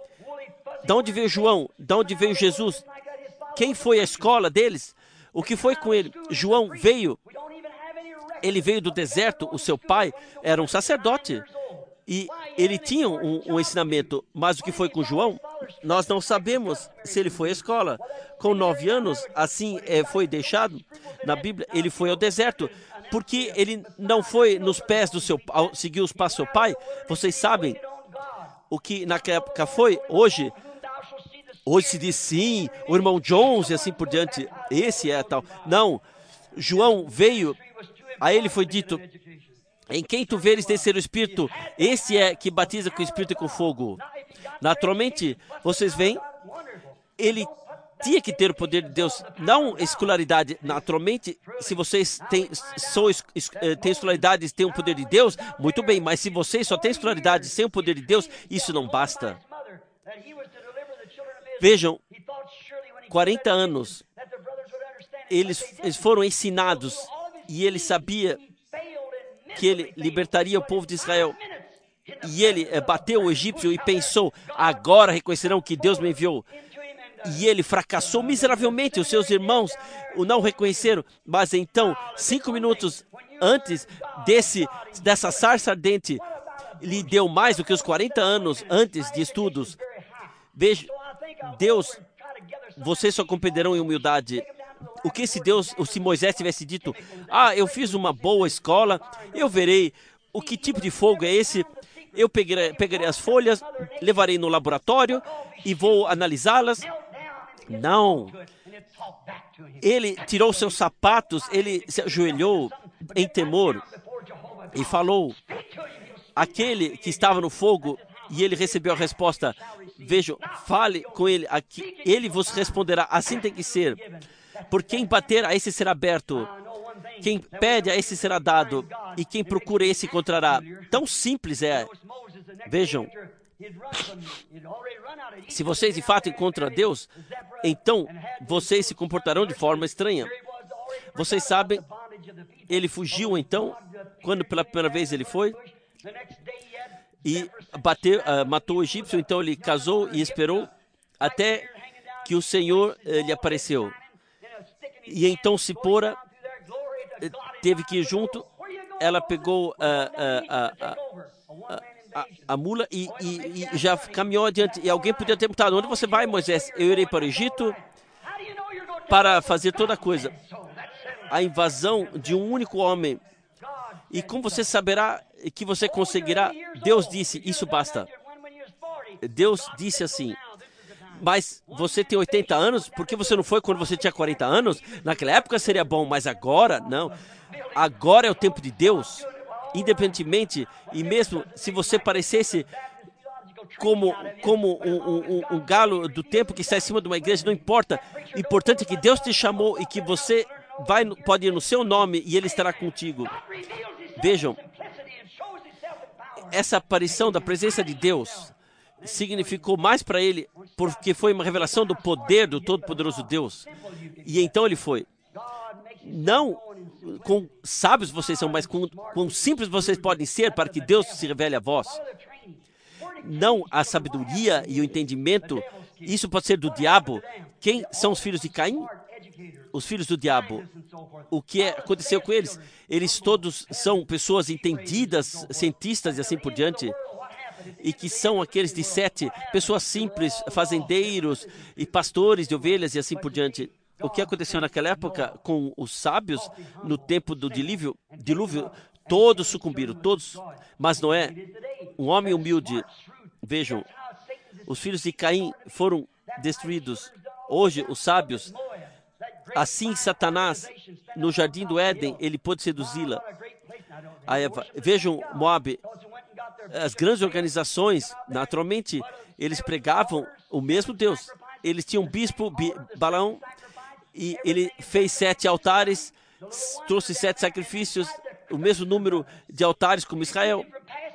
Da onde veio João? Da onde veio Jesus? Quem foi a escola deles? O que foi com ele? João veio, ele veio do deserto, o seu pai era um sacerdote. E ele tinha um, um ensinamento, mas o que foi com João? Nós não sabemos se ele foi à escola. Com nove anos, assim é, foi deixado na Bíblia, ele foi ao deserto, porque ele não foi nos pés do seu pai, seguiu os passos do seu pai. Vocês sabem o que naquela época foi? Hoje, hoje se diz sim, o irmão Jones e assim por diante, esse é tal. Não, João veio, a ele foi dito: em quem tu veres descer o Espírito, esse é que batiza com o Espírito e com fogo. Naturalmente, vocês veem, ele tinha que ter o poder de Deus, não escolaridade. Naturalmente, se vocês têm, são, têm escolaridade e têm o poder de Deus, muito bem, mas se vocês só têm escolaridade sem o poder de Deus, isso não basta. Vejam, quarenta anos, eles, eles foram ensinados e ele sabia que ele libertaria o povo de Israel. E ele é, bateu o egípcio e pensou: agora reconhecerão que Deus me enviou. E ele fracassou miseravelmente. Os seus irmãos o não reconheceram. Mas então, cinco minutos antes desse, dessa sarça ardente, lhe deu mais do que os quarenta anos antes de estudos. Veja, Deus, vocês só compreenderão em humildade. O que se Deus, se Moisés tivesse dito, ah, eu fiz uma boa escola, eu verei o que tipo de fogo é esse, eu pegarei, pegarei as folhas, levarei no laboratório e vou analisá-las. Não. Ele tirou seus sapatos, ele se ajoelhou em temor e falou, aquele que estava no fogo, e ele recebeu a resposta, vejam, fale com ele, aqui, ele vos responderá, assim tem que ser. Por quem bater, a esse será aberto. Quem pede, a esse será dado. E quem procura, esse encontrará. Tão simples é. Vejam, se vocês de fato encontram a Deus, então vocês se comportarão de forma estranha. Vocês sabem, ele fugiu então, quando pela primeira vez ele foi, e bateu, uh, matou o egípcio, então ele casou e esperou até que o Senhor uh, lhe apareceu. E então Cipora teve que ir junto, ela pegou uh, uh, uh, uh, uh, a, a mula e, e, e já caminhou adiante. E alguém podia ter perguntado, onde você vai, Moisés? Eu irei para o Egito para fazer toda a coisa. A invasão de um único homem. E como você saberá que você conseguirá? Deus disse, isso basta. Deus disse assim, mas você tem oitenta anos, por que você não foi quando você tinha quarenta anos? Naquela época seria bom, mas agora, não. Agora é o tempo de Deus, independentemente, e mesmo se você parecesse como, como um, um, um galo do tempo que está em cima de uma igreja, não importa. O importante é que Deus te chamou e que você vai, pode ir no seu nome e Ele estará contigo. Vejam, essa aparição da presença de Deus significou mais para ele, porque foi uma revelação do poder do Todo-Poderoso Deus. E então ele foi. Não com sábios vocês são, mas com, com simples vocês podem ser para que Deus se revele a vós. Não a sabedoria e o entendimento, isso pode ser do diabo. Quem são os filhos de Caim? Os filhos do diabo. O que é, aconteceu com eles? Eles todos são pessoas entendidas, cientistas e assim por diante. E que são aqueles de Sete, pessoas simples, fazendeiros e pastores de ovelhas e assim por diante. O que aconteceu naquela época com os sábios, no tempo do dilúvio, dilúvio todos sucumbiram, todos. Mas Noé, um homem humilde, vejam, os filhos de Caim foram destruídos. Hoje, os sábios, assim Satanás, no jardim do Éden, ele pôde seduzi-la. A Eva, vejam Moabe, as grandes organizações, naturalmente, eles pregavam o mesmo Deus. Eles tinham um bispo, Balaão, e ele fez sete altares, trouxe sete sacrifícios, o mesmo número de altares como Israel.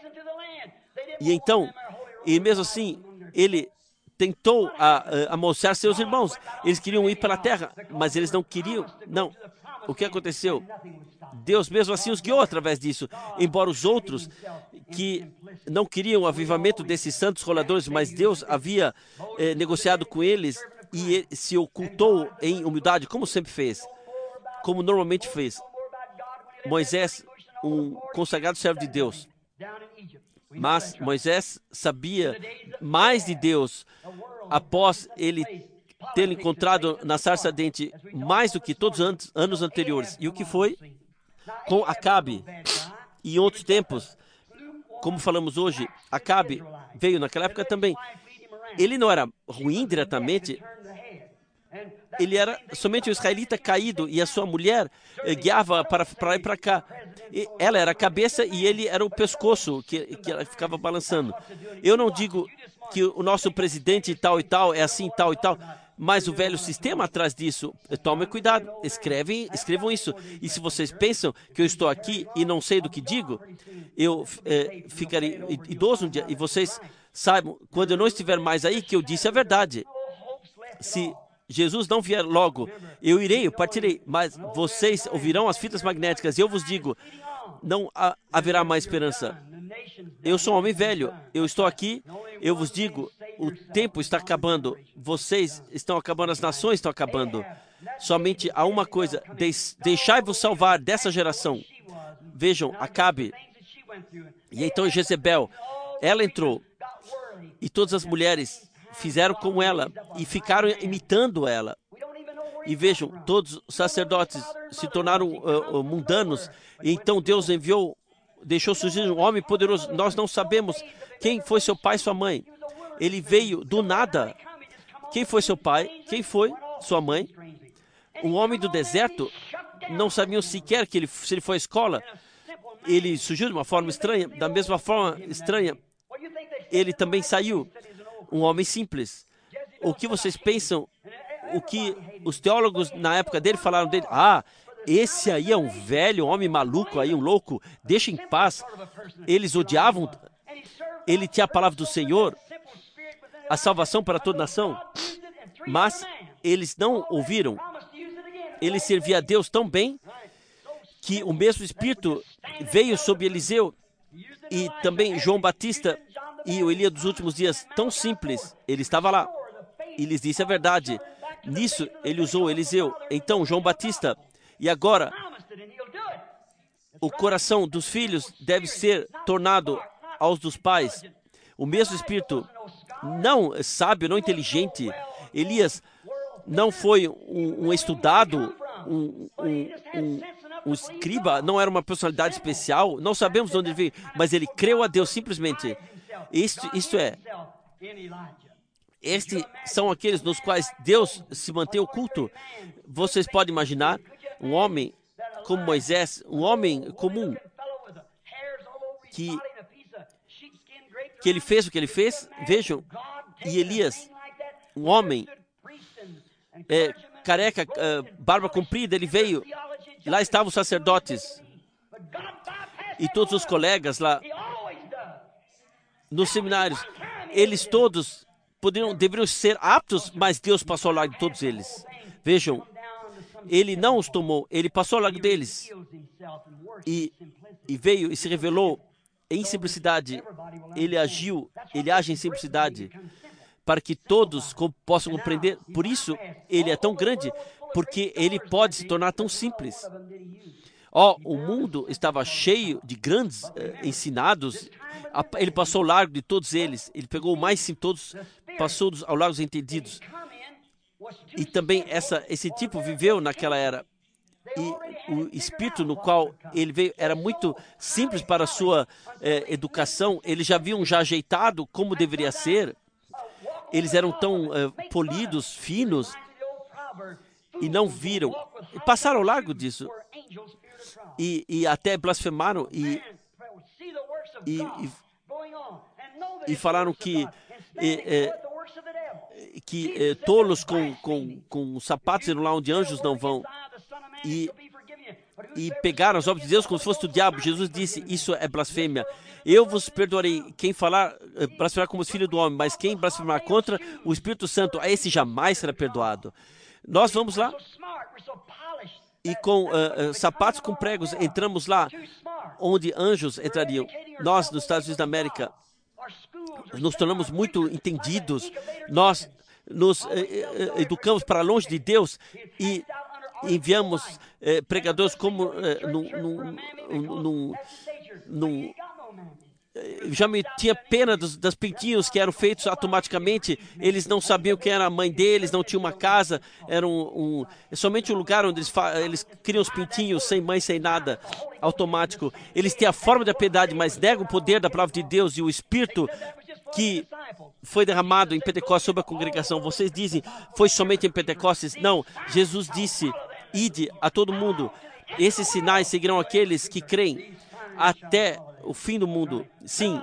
E então, e mesmo assim, ele tentou amaldiçoar seus irmãos. Eles queriam ir para a terra, mas eles não queriam. Não. O que aconteceu? Deus mesmo assim os guiou através disso. Embora os outros que não queriam o avivamento desses santos roladores, mas Deus havia eh, negociado com eles e ele se ocultou em humildade, como sempre fez, como normalmente fez. Moisés, um consagrado servo de Deus. Mas Moisés sabia mais de Deus após ele ter encontrado na sarça ardente mais do que todos os anos anteriores. E o que foi? Com Acabe e em outros tempos, como falamos hoje, Acabe veio naquela época também. Ele não era ruim diretamente, ele era somente um israelita caído e a sua mulher eh, guiava para, para lá e para cá. E ela era a cabeça e ele era o pescoço que, que ela ficava balançando. Eu não digo que o nosso presidente tal e tal é assim, tal e tal, mas o velho sistema atrás disso, tomem cuidado, escrevem, escrevam isso. E se vocês pensam que eu estou aqui e não sei do que digo, eu eh, ficarei idoso um dia. E vocês saibam, quando eu não estiver mais aí, que eu disse a verdade. Se Jesus não vier logo, eu irei, eu partirei, mas vocês ouvirão as fitas magnéticas e eu vos digo, não ha haverá mais esperança. Eu sou um homem velho, eu estou aqui, eu vos digo, o tempo está acabando. Vocês estão acabando, as nações estão acabando. Somente há uma coisa: deixai-vos salvar dessa geração. Vejam, Acabe. E então Jezebel, ela entrou. E todas as mulheres fizeram como ela e ficaram imitando ela. E vejam, todos os sacerdotes se tornaram uh, uh, mundanos. E então Deus enviou, deixou surgir um homem poderoso. Nós não sabemos quem foi seu pai e sua mãe. Ele veio do nada. Quem foi seu pai? Quem foi sua mãe? Um homem do deserto. Não sabiam sequer que ele, se ele foi à escola. Ele surgiu de uma forma estranha. Da mesma forma estranha, ele também saiu. Um homem simples. O que vocês pensam? O que os teólogos na época dele falaram dele? Ah, esse aí é um velho homem maluco, aí um louco. Deixa em paz. Eles odiavam. Ele tinha a palavra do Senhor, a salvação para toda nação. Mas eles não ouviram. Ele servia a Deus tão bem que o mesmo Espírito veio sobre Eliseu e também João Batista e o Elias dos últimos dias, tão simples. Ele estava lá e lhes disse a verdade. Nisso, ele usou Eliseu. Então, João Batista. E agora, o coração dos filhos deve ser tornado aos dos pais. O mesmo Espírito, não sábio, não inteligente. Elias não foi um, um estudado, um, um, um, um escriba, não era uma personalidade especial. Não sabemos de onde ele veio, mas ele creu a Deus simplesmente. Isto, isto é... Estes são aqueles nos quais Deus se mantém oculto. Vocês podem imaginar um homem como Moisés, um homem comum, que, que ele fez o que ele fez. Vejam, e Elias, um homem é, careca, é, barba comprida, ele veio. Lá estavam os sacerdotes e todos os colegas lá nos seminários. Eles todos poderiam, deveriam ser aptos, mas Deus passou ao lado de todos eles. Vejam, ele não os tomou, ele passou ao lado deles e, e veio e se revelou em simplicidade. Ele agiu, ele age em simplicidade para que todos possam compreender. Por isso, ele é tão grande, porque ele pode se tornar tão simples. Ó, oh, o mundo estava cheio de grandes eh, ensinados. Ele passou ao largo de todos eles. Ele pegou o mais simples, todos passou ao largo dos entendidos. E também essa, esse tipo viveu naquela era. E o espírito no qual ele veio era muito simples para a sua eh, educação. Eles já haviam já ajeitado como deveria ser. Eles eram tão eh, polidos, finos, e não viram. E passaram ao largo disso. E, e até blasfemaram e, e, e, e falaram que, é, é, que é, tolos com, com, com sapatos irão lá onde anjos não vão. E, e pegaram as obras de Deus como se fosse do diabo. Jesus disse, isso é blasfêmia. Eu vos perdoarei quem falar, blasfemar como os filhos do homem, mas quem blasfemar contra o Espírito Santo, a esse jamais será perdoado. Nós vamos lá e com uh, uh, sapatos com pregos entramos lá onde anjos entrariam. Nós, nos Estados Unidos da América, nos tornamos muito entendidos. Nós nos uh, uh, educamos para longe de Deus e enviamos uh, pregadores como uh, num, num, num, num, já me tinha pena dos, das pintinhos que eram feitos automaticamente. Eles não sabiam quem era a mãe deles, não tinham uma casa, era um, um, somente um lugar onde eles, eles criam os pintinhos sem mãe, sem nada, automático. Eles têm a forma da piedade, mas negam o poder da palavra de Deus e o Espírito que foi derramado em Pentecostes sobre a congregação. Vocês dizem, foi somente em Pentecostes? Não, Jesus disse, ide a todo mundo. Esses sinais seguirão aqueles que creem até o fim do mundo. Sim.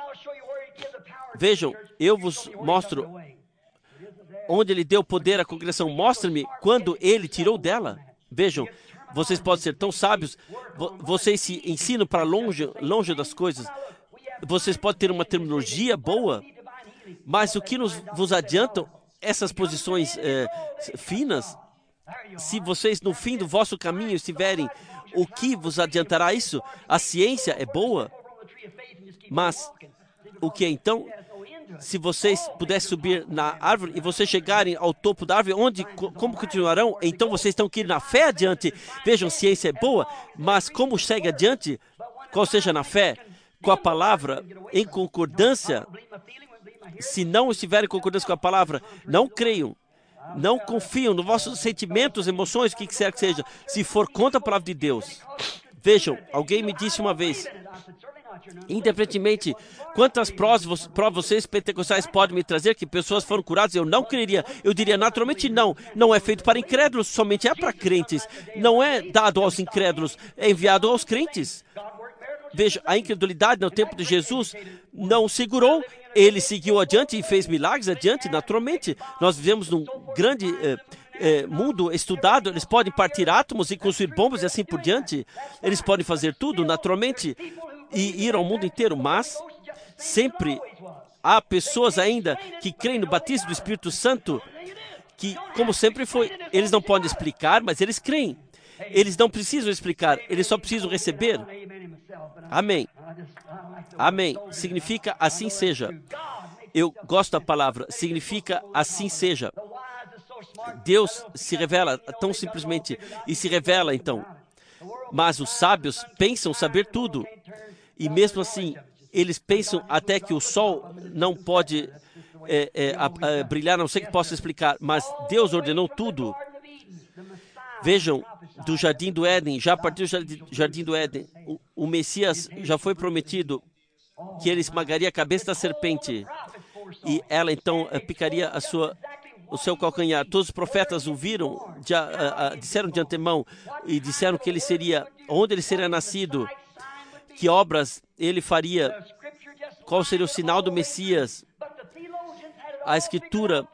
Vejam, eu vos mostro onde ele deu poder à congregação. Mostre-me quando ele tirou dela. Vejam, vocês podem ser tão sábios, vocês se ensinam para longe, longe das coisas. Vocês podem ter uma terminologia boa, mas o que nos, vos adiantam essas posições eh, finas? Se vocês no fim do vosso caminho estiverem, o que vos adiantará isso? A ciência é boa, mas o que é então? Se vocês pudessem subir na árvore e vocês chegarem ao topo da árvore, onde, como continuarão? Então vocês estão que ir na fé adiante. Vejam, ciência é boa, mas como segue adiante? Qual seja na fé? Com a palavra, em concordância. Se não estiverem em concordância com a palavra, não creiam. Não confiam nos vossos sentimentos, emoções, o que quer que seja. Se for contra a palavra de Deus. Vejam, alguém me disse uma vez, independentemente quantas provas, provas vocês pentecostais podem me trazer, que pessoas foram curadas, eu não creria. Eu diria naturalmente não. Não é feito para incrédulos, somente é para crentes. Não é dado aos incrédulos, é enviado aos crentes. Veja, a incredulidade no tempo de Jesus não segurou. Ele seguiu adiante e fez milagres adiante, naturalmente. Nós vivemos num grande eh, eh, mundo estudado. Eles podem partir átomos e construir bombas e assim por diante. Eles podem fazer tudo, naturalmente, e ir ao mundo inteiro. Mas sempre há pessoas ainda que creem no batismo do Espírito Santo, que, como sempre foi, eles não podem explicar, mas eles creem. Eles não precisam explicar, eles só precisam receber. Amém. Amém. Significa assim seja. Eu gosto da palavra. Significa assim seja. Deus se revela tão simplesmente e se revela então. Mas os sábios pensam saber tudo. E mesmo assim, eles pensam até que o sol não pode é, é, a, a, brilhar, não sei que possa explicar. Mas Deus ordenou tudo. Vejam, do Jardim do Éden, já a partir do Jardim, jardim do Éden, o, o Messias já foi prometido que ele esmagaria a cabeça da serpente e ela então picaria a sua, o seu calcanhar. Todos os profetas o viram, já, a, a, disseram de antemão e disseram que ele seria, onde ele seria nascido, que obras ele faria, qual seria o sinal do Messias. A Escritura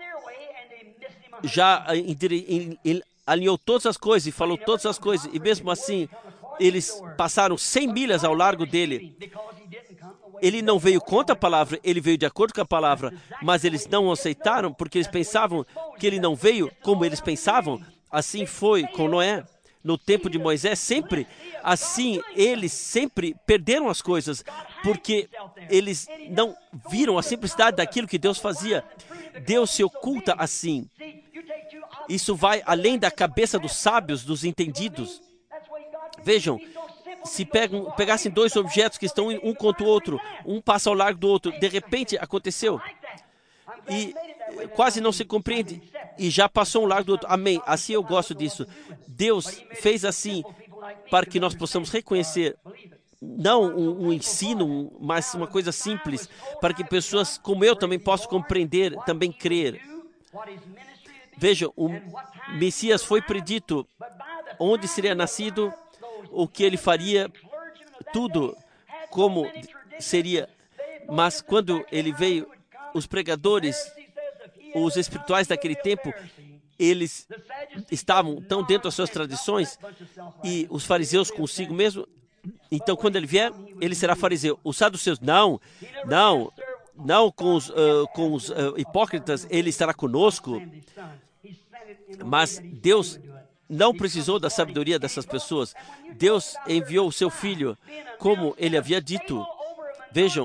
já em, em, em, alinhou todas as coisas e falou todas as coisas, e mesmo assim, eles passaram cem milhas ao largo dele. Ele não veio contra a palavra, ele veio de acordo com a palavra, mas eles não o aceitaram porque eles pensavam que ele não veio como eles pensavam. Assim foi com Noé. No tempo de Moisés, sempre assim, eles sempre perderam as coisas, porque eles não viram a simplicidade daquilo que Deus fazia. Deus se oculta assim. Isso vai além da cabeça dos sábios, dos entendidos. Vejam, se pegam, pegassem dois objetos que estão um contra o outro, um passa ao largo do outro, de repente aconteceu. E quase não se compreende. E já passou um largo do outro. Amém. Assim eu gosto disso. Deus fez assim para que nós possamos reconhecer, não um, um ensino, mas uma coisa simples, para que pessoas como eu também possam compreender, também crer. Vejam, o Messias foi predito onde seria nascido, o que ele faria, tudo como seria. Mas quando ele veio, os pregadores, os espirituais daquele tempo, eles estavam tão dentro das suas tradições e os fariseus consigo mesmo. Então, quando ele vier, ele será fariseu. Os saduceus, não, não, não com os, uh, com os uh, hipócritas, ele estará conosco. Mas Deus não precisou da sabedoria dessas pessoas. Deus enviou o seu filho, como ele havia dito. Vejam,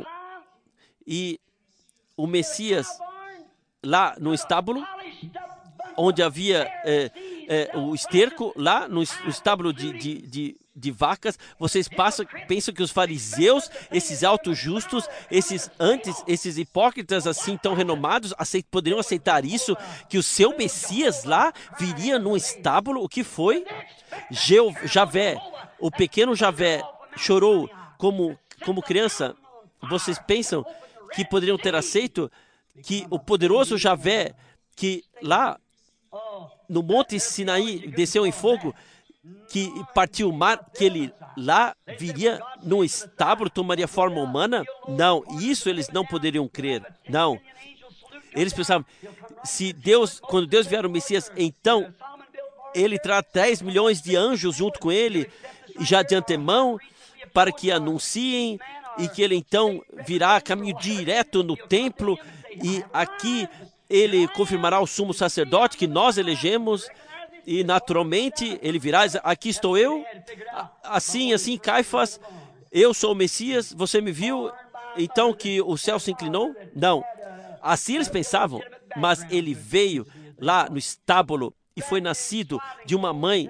e o Messias lá no estábulo, onde havia é, é, o esterco, lá no estábulo de, de, de, de vacas, vocês passam, pensam que os fariseus, esses autos justos, esses antes, esses hipócritas assim tão renomados, aceit, poderiam aceitar isso, que o seu Messias lá viria num estábulo? O que foi? Jeu, Javé, o pequeno Javé chorou como, como criança. Vocês pensam que poderiam ter aceito que o poderoso Javé, que lá no Monte Sinaí desceu em fogo, que partiu o mar, que ele lá viria no estábulo, tomaria forma humana? Não, isso eles não poderiam crer. Não. Eles pensavam, se Deus, quando Deus vier o Messias, então ele terá dez milhões de anjos junto com ele, já de antemão, para que anunciem, e que ele então virá caminho direto no templo, e aqui ele confirmará o sumo sacerdote que nós elegemos, e naturalmente ele virá, aqui estou eu, assim, assim, Caifás, eu sou o Messias, você me viu, então que o céu se inclinou? Não. Assim eles pensavam, mas ele veio lá no estábulo e foi nascido de uma mãe.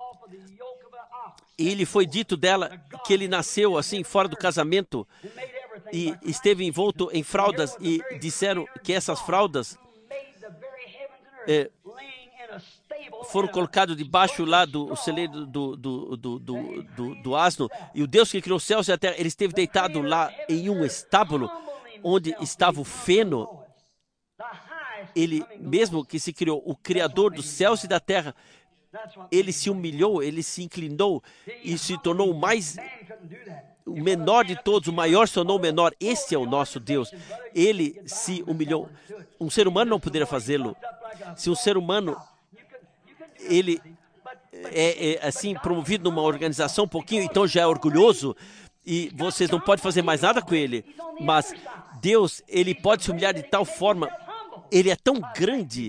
E ele foi dito dela que ele nasceu assim, fora do casamento, e esteve envolto em fraldas, e disseram que essas fraldas é, foram colocados debaixo lá do celeiro do, do, do, do, do, do asno, e o Deus que criou os céus e a terra, ele esteve deitado lá em um estábulo, onde estava o feno. Ele mesmo que se criou, o Criador dos céus e da terra, ele se humilhou, ele se inclinou e se tornou o mais, o menor de todos, o maior se tornou o menor. Esse é o nosso Deus. Ele se humilhou. Um ser humano não poderia fazê-lo. Se um ser humano, ele é, é assim, promovido numa organização um pouquinho, então já é orgulhoso, e vocês não podem fazer mais nada com ele. Mas Deus, ele pode se humilhar de tal forma, ele é tão grande,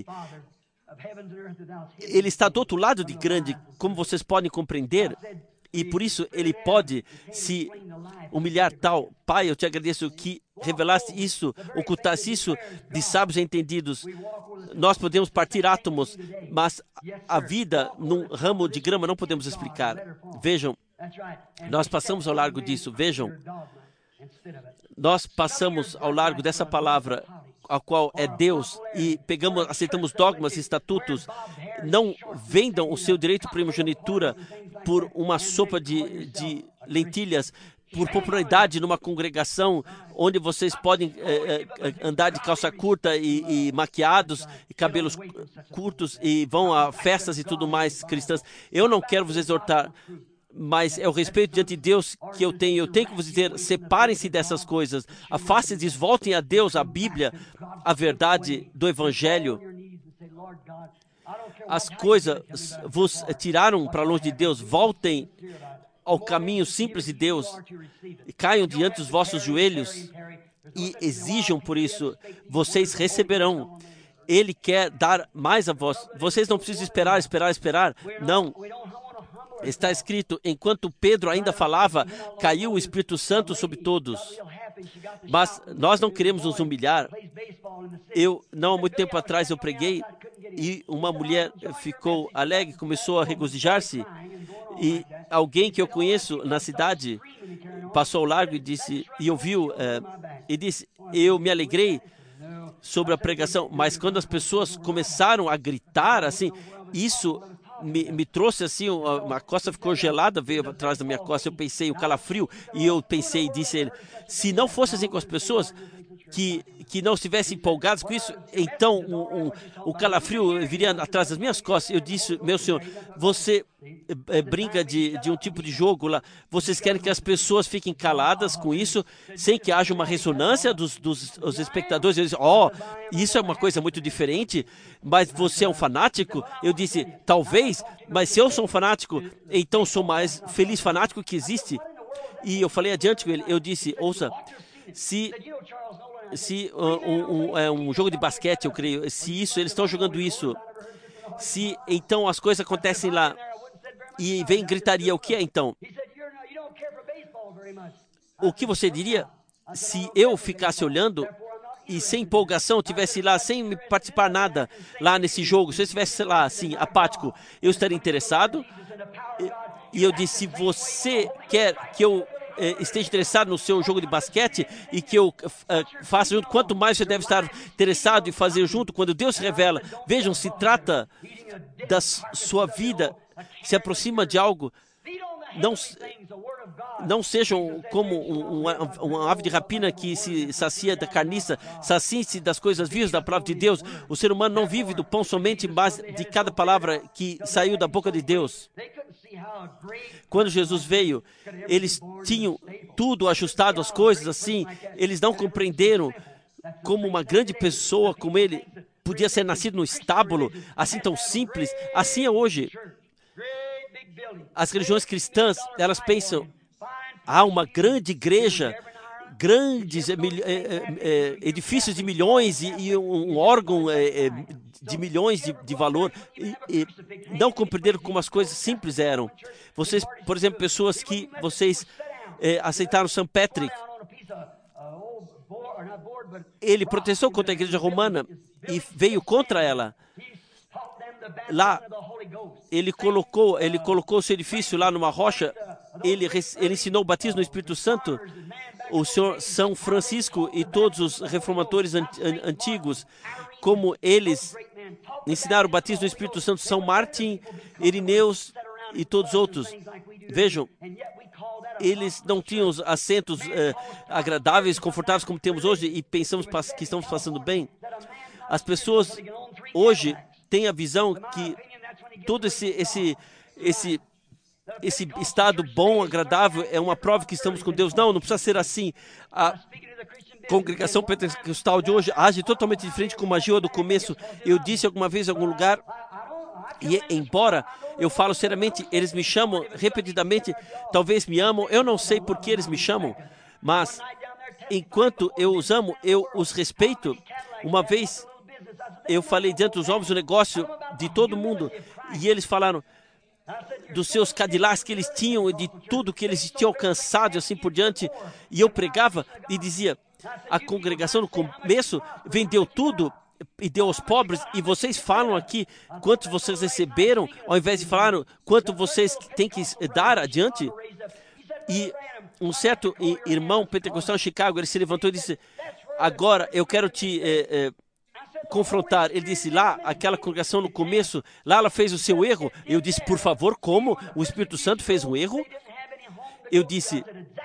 ele está do outro lado de grande, como vocês podem compreender, e por isso ele pode se humilhar tal. Pai, eu te agradeço que revelaste isso, ocultaste isso de sábios e entendidos. Nós podemos partir átomos, mas a vida num ramo de grama não podemos explicar. Vejam, nós passamos ao largo disso. Vejam, nós passamos ao largo dessa palavra, a qual é Deus, e pegamos, aceitamos dogmas e estatutos. Não vendam o seu direito de primogenitura por uma sopa de, de lentilhas, por popularidade numa congregação onde vocês podem eh, eh, andar de calça curta e, e maquiados e cabelos curtos e vão a festas e tudo mais cristãs. Eu não quero vos exortar, mas é o respeito diante de Deus que eu tenho. Eu tenho que vos dizer, separem-se dessas coisas. Afastem-se, voltem a Deus, a Bíblia, a verdade do Evangelho. As coisas vos tiraram para longe de Deus. Voltem ao caminho simples de Deus. Caiam diante dos vossos joelhos e exijam por isso. Vocês receberão. Ele quer dar mais a vós. Vocês não precisam esperar, esperar, esperar. Não. Está escrito, enquanto Pedro ainda falava, caiu o Espírito Santo sobre todos. Mas nós não queremos nos humilhar. Eu, não há muito tempo atrás, eu preguei e uma mulher ficou alegre, começou a regozijar-se. E alguém que eu conheço na cidade passou ao largo e disse, e ouviu, é, e disse, eu me alegrei sobre a pregação, mas quando as pessoas começaram a gritar, assim, isso me, me trouxe assim, uma, a costa ficou gelada, veio atrás da minha costa, eu pensei, o calafrio, e eu pensei, disse ele, se não fosse assim com as pessoas que, que não estivessem empolgadas com isso, então o, o, o calafrio viria atrás das minhas costas. Eu disse, meu senhor, você é, brinca de, de um tipo de jogo lá, vocês querem que as pessoas fiquem caladas com isso, sem que haja uma ressonância dos, dos os espectadores. Eles dizem, oh, isso é uma coisa muito diferente, mas você é um fanático? Eu disse, talvez, mas se eu sou um fanático, então sou mais feliz fanático que existe. E eu falei adiante com ele, eu disse, ouça, se, se uh, um, um, é um jogo de basquete, eu creio, se isso, eles estão jogando isso, se então as coisas acontecem lá e vem gritaria, o que é então? O que você diria se eu ficasse olhando e sem empolgação, tivesse lá, sem participar nada lá nesse jogo, se eu estivesse lá, assim, apático, eu estaria interessado? E, e eu disse, se você quer que eu eh, esteja interessado no seu jogo de basquete e que eu eh, faça junto, quanto mais você deve estar interessado em fazer junto, quando Deus se revela. Vejam, se trata da sua vida, se aproxima de algo, não, não sejam como um, um, uma ave de rapina que se sacia da carniça, saciem-se das coisas vivas da palavra de Deus. O ser humano não vive do pão somente, mas de cada palavra que saiu da boca de Deus. Quando Jesus veio, eles tinham tudo ajustado, as coisas assim, eles não compreenderam como uma grande pessoa como ele podia ser nascido no estábulo, assim tão simples. Assim é hoje. As religiões cristãs, elas pensam, há uma grande igreja, grandes é, é, é, edifícios de milhões e, e um órgão é, de milhões de, de valor, e, e não compreenderam como as coisas simples eram. Vocês, por exemplo, pessoas que vocês é, aceitaram Saint Patrick, ele protestou contra a igreja romana e veio contra ela. Lá, ele colocou, ele colocou seu edifício lá numa rocha, ele, ele ensinou o batismo no Espírito Santo. O senhor São Francisco e todos os reformadores antigos, como eles ensinaram o batismo no Espírito Santo, São Martim, Ireneus e todos os outros. Vejam, eles não tinham os assentos eh, agradáveis, confortáveis como temos hoje e pensamos que estamos passando bem. As pessoas hoje têm a visão que todo esse, esse, esse, esse estado bom, agradável, é uma prova que estamos com Deus. Não, não precisa ser assim. A congregação pentecostal de hoje age totalmente diferente como agiu do começo. Eu disse alguma vez em algum lugar, e embora eu falo seriamente, eles me chamam repetidamente, talvez me amam, eu não sei por que eles me chamam, mas enquanto eu os amo, eu os respeito. Uma vez eu falei diante dos homens o negócio de todo mundo, e eles falaram dos seus Cadillacs que eles tinham e de tudo que eles tinham alcançado e assim por diante, e eu pregava e dizia, a congregação no começo vendeu tudo e deu aos pobres, e vocês falam aqui quanto vocês receberam, ao invés de falar quanto vocês têm que dar adiante. E um certo irmão pentecostal em Chicago, ele se levantou e disse, agora eu quero te eh, eh, confrontar. Ele disse, lá, aquela congregação no começo, lá ela fez o seu erro. Eu disse, por favor, como? O Espírito Santo fez um erro? Eu disse,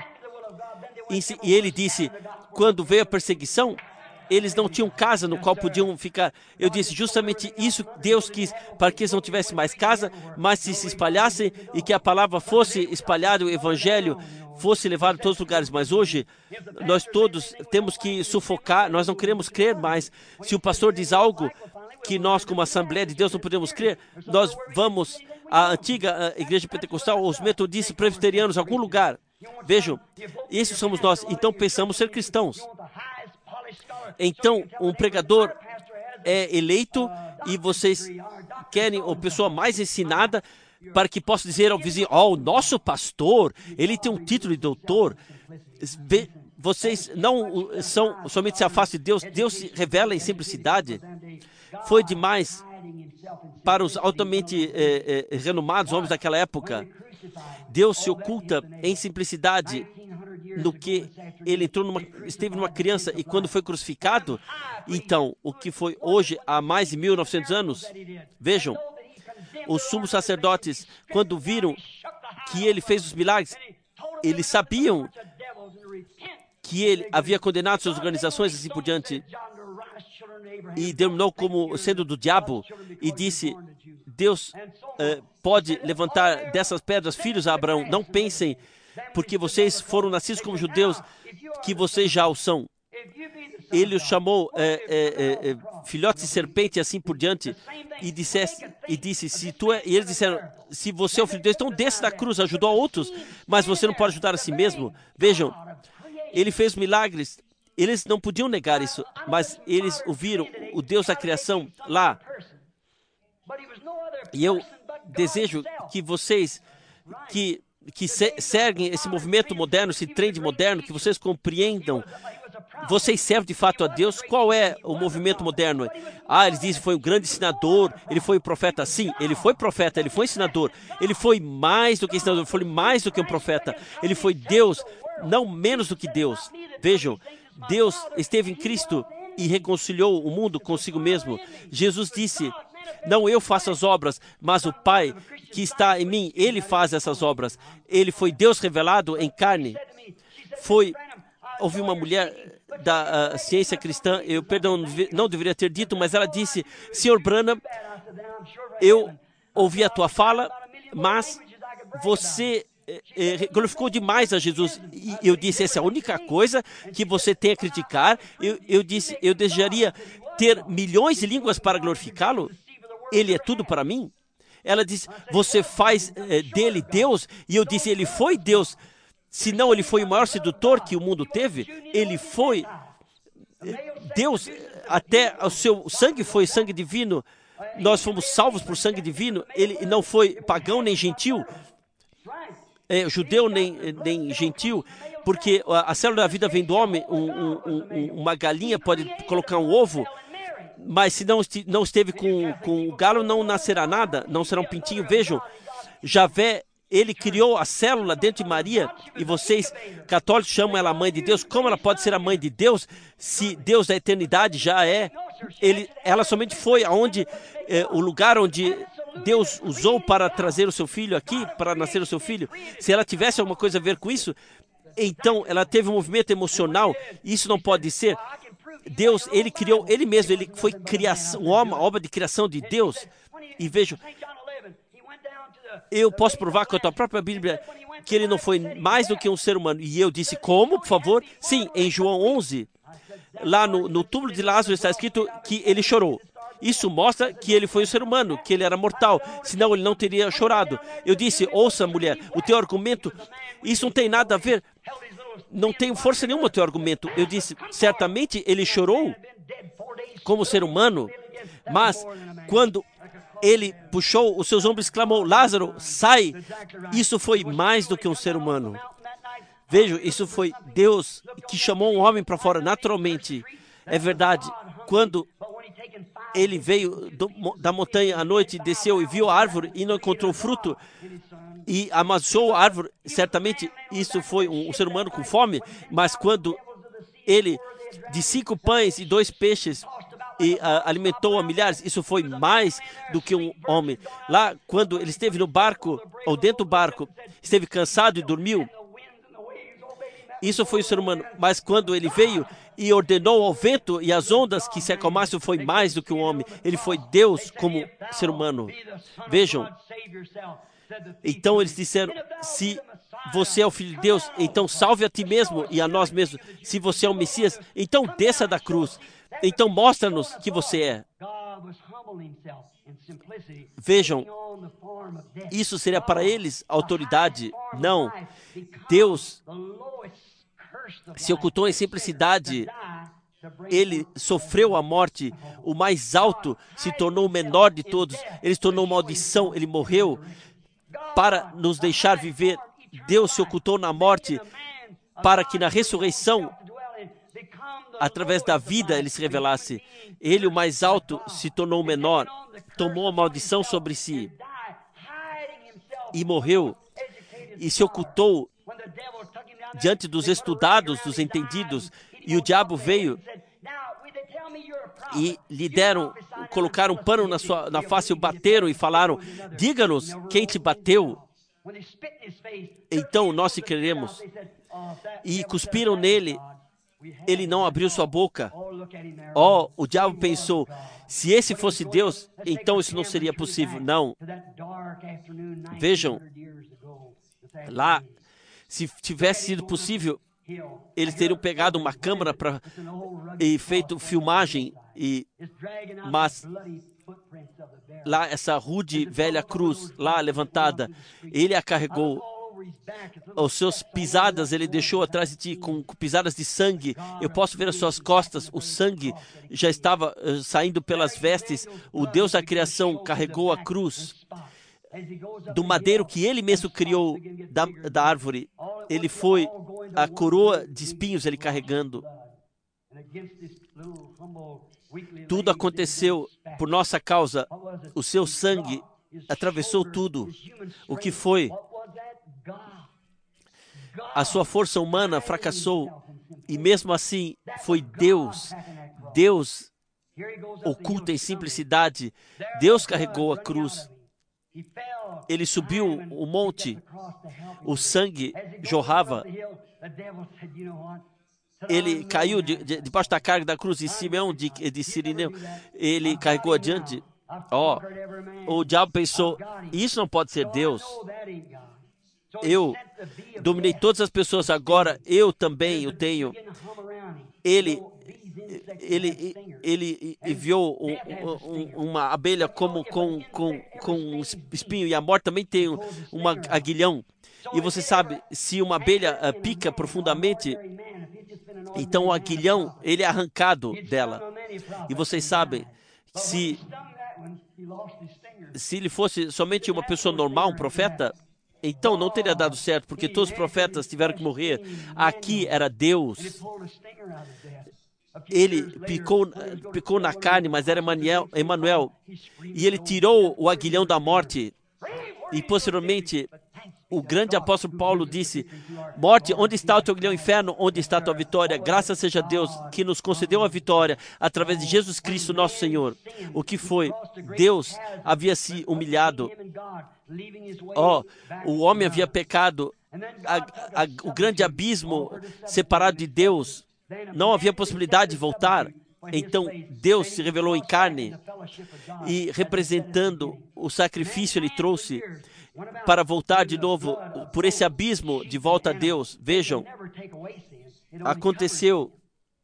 e ele disse, quando veio a perseguição, eles não tinham casa no qual podiam ficar. Eu disse, justamente isso Deus quis, para que eles não tivessem mais casa, mas se se espalhassem e que a palavra fosse espalhada, o evangelho fosse levado a todos os lugares. Mas hoje, nós todos temos que sufocar, nós não queremos crer mais. Se o pastor diz algo que nós, como Assembleia de Deus, não podemos crer, nós vamos à antiga igreja pentecostal, os metodistas, presbiterianos, algum lugar. Vejam, esses somos nós, então pensamos ser cristãos. Então, um pregador é eleito e vocês querem a pessoa mais ensinada para que possa dizer ao vizinho, ó, oh, o nosso pastor, ele tem um título de doutor. Vocês não são somente se afastam de Deus, Deus se revela em simplicidade. Foi demais para os altamente eh, eh, renomados homens daquela época. Deus se oculta em simplicidade no que ele entrou numa, esteve numa criança e quando foi crucificado, então, o que foi hoje há mais de mil e novecentos anos, vejam, os sumos sacerdotes, quando viram que ele fez os milagres, eles sabiam que ele havia condenado suas organizações e assim por diante, e denominou como sendo do diabo, e disse, Deus eh, pode levantar dessas pedras filhos a Abraão, não pensem, porque vocês foram nascidos como judeus, que vocês já o são. Ele os chamou é, é, é, filhotes de serpente e assim por diante, e, dissesse, e disse, se tu é, e eles disseram, se você é o filho de Deus, então desce da cruz, ajudou a outros, mas você não pode ajudar a si mesmo. Vejam, ele fez milagres, eles não podiam negar isso, mas eles ouviram o Deus da criação lá. E eu desejo que vocês que que seguem esse movimento moderno, esse trend moderno, que vocês compreendam, vocês servem de fato a Deus. Qual é o movimento moderno? Ah, eles dizem que foi um grande ensinador, ele foi um profeta. Sim, ele foi profeta, ele foi ensinador, ele foi mais do que ensinador, ele foi mais do que um profeta, ele foi Deus, não menos do que Deus. Vejam, Deus esteve em Cristo e reconciliou o mundo consigo mesmo. Jesus disse, não eu faço as obras, mas o Pai que está em mim, Ele faz essas obras. Ele foi Deus revelado em carne. Foi, houve uma mulher da uh, ciência cristã, eu, perdão, não deveria ter dito, mas ela disse, senhor Branham, eu ouvi a tua fala, mas você eh, eh, glorificou demais a Jesus. E eu disse, essa é a única coisa que você tem a criticar. Eu, eu disse, eu desejaria ter milhões de línguas para glorificá-lo. Ele é tudo para mim. Ela disse, você faz eh, dele Deus? E eu disse, ele foi Deus. Senão ele foi o maior sedutor que o mundo teve. Ele foi Deus, até o seu sangue foi sangue divino. Nós fomos salvos por sangue divino. Ele não foi pagão nem gentil, é, judeu nem, nem gentil. porque a, a célula da vida vem do homem. Um, um, um, uma galinha pode colocar um ovo, mas se não, não esteve com, com o galo, não nascerá nada, não será um pintinho. Vejam, Javé, ele criou a célula dentro de Maria, e vocês, católicos, chamam ela mãe de Deus. Como ela pode ser a mãe de Deus, se Deus da eternidade já é? Ele, ela somente foi aonde, é, o lugar onde Deus usou para trazer o seu filho aqui, para nascer o seu filho. Se ela tivesse alguma coisa a ver com isso, então ela teve um movimento emocional. Isso não pode ser. Deus, ele criou ele mesmo, ele foi criação, uma obra de criação de Deus. E vejo, eu posso provar com a tua própria Bíblia que ele não foi mais do que um ser humano. E eu disse, como, por favor? Sim, em João onze, lá no, no túmulo de Lázaro está escrito que ele chorou. Isso mostra que ele foi um ser humano, que ele era mortal, senão ele não teria chorado. Eu disse, ouça, mulher, o teu argumento, isso não tem nada a ver, não tem força nenhuma o teu argumento. Eu disse, certamente ele chorou como ser humano, mas quando ele puxou os seus ombros e exclamou, Lázaro, sai, isso foi mais do que um ser humano. Vejam, isso foi Deus que chamou um homem para fora naturalmente. É verdade, quando ele veio do, da montanha à noite, desceu e viu a árvore e não encontrou fruto e amassou a árvore, certamente isso foi um, um ser humano com fome, mas quando ele, de cinco pães e dois peixes, e uh, alimentou a milhares, isso foi mais do que um homem. Lá, quando ele esteve no barco, ou dentro do barco, esteve cansado e dormiu, isso foi o ser humano. Mas quando ele veio e ordenou ao vento e às ondas que se acalmassem, foi mais do que um homem. Ele foi Deus como ser humano. Vejam. Então eles disseram, se você é o Filho de Deus, então salve a ti mesmo e a nós mesmos. Se você é o Messias, então desça da cruz. Então mostra-nos que você é. Vejam, isso seria para eles autoridade. Não. Deus se ocultou em simplicidade. Ele sofreu a morte. O mais alto se tornou o menor de todos. Ele se tornou maldição. Ele morreu para nos deixar viver. Deus se ocultou na morte para que na ressurreição, através da vida, ele se revelasse. Ele, o mais alto, se tornou o menor, tomou a maldição sobre si e morreu e se ocultou diante dos estudados, dos entendidos. E o diabo veio e lhe deram, colocaram um pano na, sua, na face, o bateram e falaram, diga-nos quem te bateu. Então nós se creremos. E cuspiram nele. Ele não abriu sua boca. Oh, o diabo pensou, se esse fosse Deus, então isso não seria possível. Não. Vejam, lá, se tivesse sido possível, eles teriam pegado uma câmera pra, e feito filmagem, e, mas lá essa rude velha cruz, lá levantada, ele a carregou. Os seus pisadas ele deixou atrás de ti com, com pisadas de sangue. Eu posso ver as suas costas. O sangue já estava uh, saindo pelas vestes. O Deus da criação carregou a cruz do madeiro que ele mesmo criou da, da árvore. Ele foi a coroa de espinhos ele carregando. Tudo aconteceu por nossa causa. O seu sangue atravessou tudo. O que foi? A sua força humana fracassou e mesmo assim foi Deus. Deus oculto em simplicidade. Deus carregou a cruz. Ele subiu o monte. O sangue jorrava. Ele caiu de, de, debaixo da carga da cruz. E Simeão de, de Sirineu, ele carregou adiante. Ó, oh, o diabo pensou, isso não pode ser Deus. Eu dominei todas as pessoas, agora eu também o tenho. Ele, ele, ele enviou um, um, uma abelha como, com, com, com um espinho, e a morte também tem um aguilhão. E você sabe, se uma abelha uh, pica profundamente, então o aguilhão, ele é arrancado dela. E vocês sabem, se, se ele fosse somente uma pessoa normal, um profeta, Então não teria dado certo, porque todos os profetas tiveram que morrer. Aqui era Deus. Ele picou, picou na carne, mas era Emanuel. E ele tirou o aguilhão da morte. E posteriormente, o grande apóstolo Paulo disse: morte, onde está o teu aguilhão, inferno? Onde está a tua vitória? Graças seja a Deus que nos concedeu a vitória através de Jesus Cristo, nosso Senhor. O que foi? Deus havia se humilhado. Oh, o homem havia pecado. A, a, o grande abismo separado de Deus. Não havia possibilidade de voltar. Então, Deus se revelou em carne e, representando o sacrifício, Ele trouxe para voltar de novo por esse abismo de volta a Deus. Vejam, aconteceu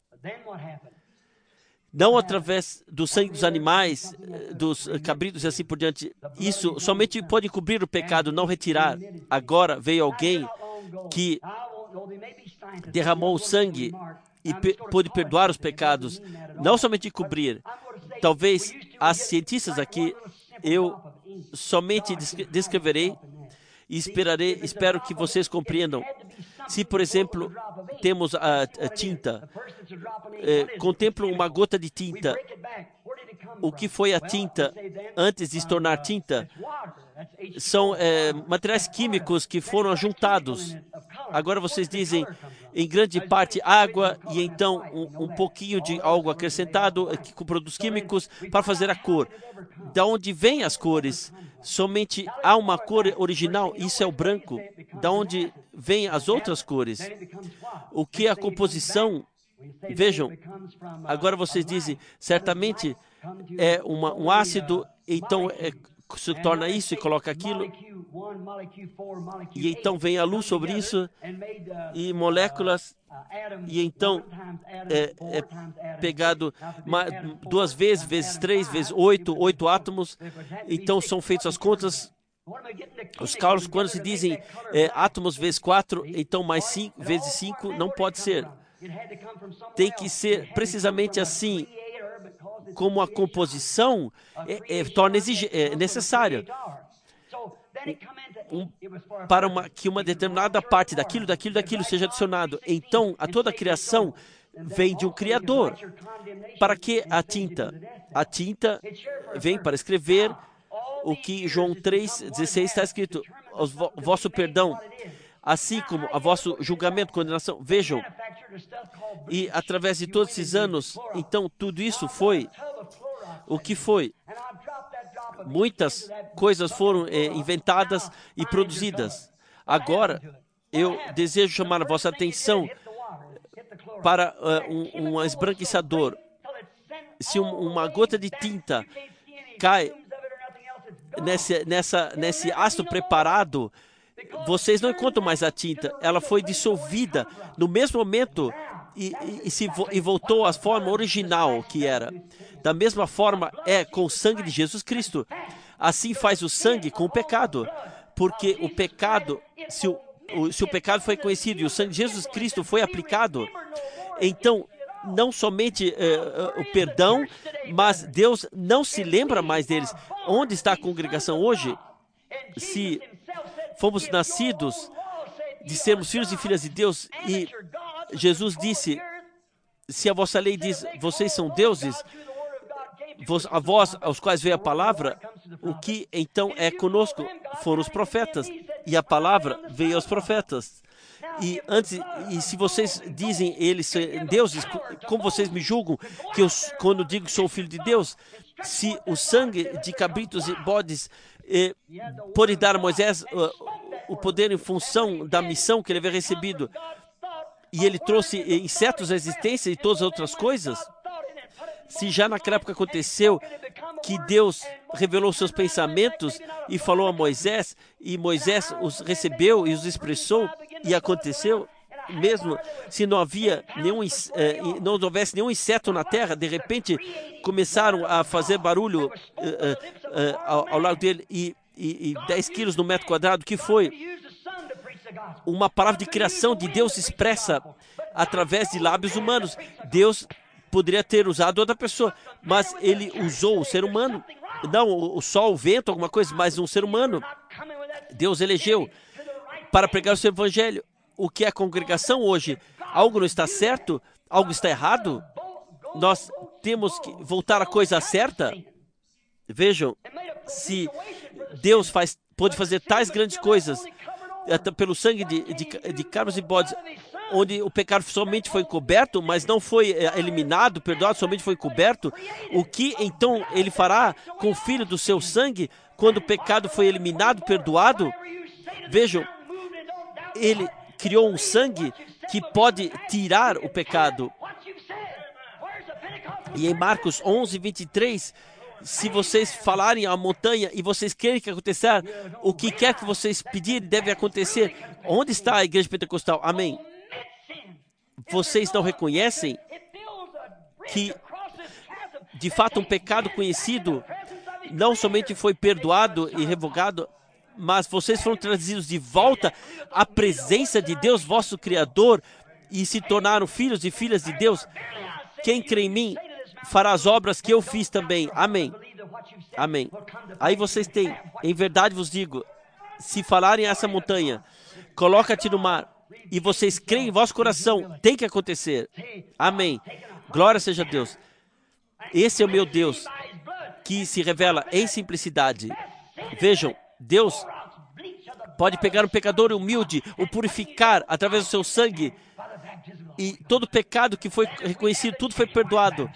não através do sangue dos animais, dos cabritos e assim por diante. Isso somente pode cobrir o pecado, não retirar. Agora veio alguém que derramou o sangue e pe- pôde perdoar os pecados, não somente cobrir. Talvez as cientistas aqui, eu somente descre- descreverei e esperarei, espero que vocês compreendam. Se, por exemplo, temos a, a tinta, é, contemplam uma gota de tinta. O que foi a tinta antes de se tornar tinta? São é, materiais químicos que foram juntados. Agora vocês dizem, em grande parte, água e então um, um pouquinho de algo acrescentado que, com produtos químicos para fazer a cor. Da onde vêm as cores? Somente há uma cor original, isso é o branco. Da onde vêm as outras cores? O que é a composição? Vejam, agora vocês dizem, certamente é uma, um ácido, então é, se torna isso e coloca aquilo, e então vem a luz sobre isso, e moléculas, e então é, é pegado uma, duas vezes, vezes três, vezes oito, oito átomos, então são feitas as contas, os cálculos, quando se dizem é, átomos vezes quatro, então mais cinco vezes cinco, não pode ser. Tem que ser precisamente assim, como a composição é, é, torna exige, é, necessária. Um, para uma, que uma determinada parte daquilo, daquilo, daquilo seja adicionado. Então, a toda a criação vem de um Criador. Para que a tinta? A tinta vem para escrever o que João três, dezesseis está escrito: o vosso perdão, assim como o vosso julgamento, condenação. Vejam, e através de todos esses anos, então tudo isso foi o que foi. Muitas coisas foram é, inventadas e produzidas. Agora, eu desejo chamar a vossa atenção para uh, um, um esbranquiçador. Se um, uma gota de tinta cai nesse, nessa, nesse ácido preparado, vocês não encontram mais a tinta. Ela foi dissolvida no mesmo momento e, e, e, se, e voltou à forma original que era. Da mesma forma é com o sangue de Jesus Cristo. Assim faz o sangue com o pecado. Porque o pecado, se o, o, se o pecado foi conhecido e o sangue de Jesus Cristo foi aplicado, então não somente uh, uh, o perdão, mas Deus não se lembra mais deles. Onde está a congregação hoje? Se fomos nascidos de sermos filhos e filhas de Deus, e Jesus disse, se a vossa lei diz, vocês são deuses, a vós, aos quais veio a palavra, o que então é conosco foram os profetas, e a palavra veio aos profetas. E antes, e se vocês dizem eles são deuses, como vocês me julgam que eu, quando digo que sou filho de Deus? Se o sangue de cabritos e bodes eh, pode dar a Moisés uh, o poder em função da missão que ele havia recebido, e ele trouxe insetos à existência e todas as outras coisas, se já naquela época aconteceu que Deus revelou seus pensamentos e falou a Moisés, e Moisés os recebeu e os expressou, e aconteceu, mesmo se não havia nenhum, eh, não houvesse nenhum inseto na terra, de repente começaram a fazer barulho eh, eh, ao, ao lado dele, e, e, e dez quilos no metro quadrado, que foi uma palavra de criação de Deus expressa através de lábios humanos. Deus poderia ter usado outra pessoa, mas ele usou o ser humano. Não o sol, o vento, alguma coisa, mas um ser humano. Deus elegeu. para pregar o seu evangelho. O que é a congregação hoje? Algo não está certo? Algo está errado? Nós temos que voltar à coisa certa? Vejam, se Deus faz, pode fazer tais grandes coisas até pelo sangue de, de, de carros e bodes, onde o pecado somente foi coberto, mas não foi eliminado, perdoado, somente foi coberto, o que então ele fará com o filho do seu sangue, quando o pecado foi eliminado, perdoado? Vejam, ele criou um sangue que pode tirar o pecado. E em Marcos onze, vinte e três, se vocês falarem à montanha e vocês querem que aconteça, o que quer que vocês pedirem deve acontecer. Onde está a igreja pentecostal? Amém. Vocês não reconhecem que, de fato, um pecado conhecido não somente foi perdoado e revogado, mas vocês foram trazidos de volta à presença de Deus, vosso Criador, e se tornaram filhos e filhas de Deus. Quem crê em mim fará as obras que eu fiz também. Amém. Amém. Aí vocês têm, em verdade vos digo, se falarem a essa montanha, coloca-te no mar, e vocês creem em vosso coração, tem que acontecer. Amém. Glória seja a Deus. Esse é o meu Deus, que se revela em simplicidade. Vejam, Deus pode pegar um pecador humilde, o purificar através do seu sangue, e todo pecado que foi reconhecido, tudo foi perdoado.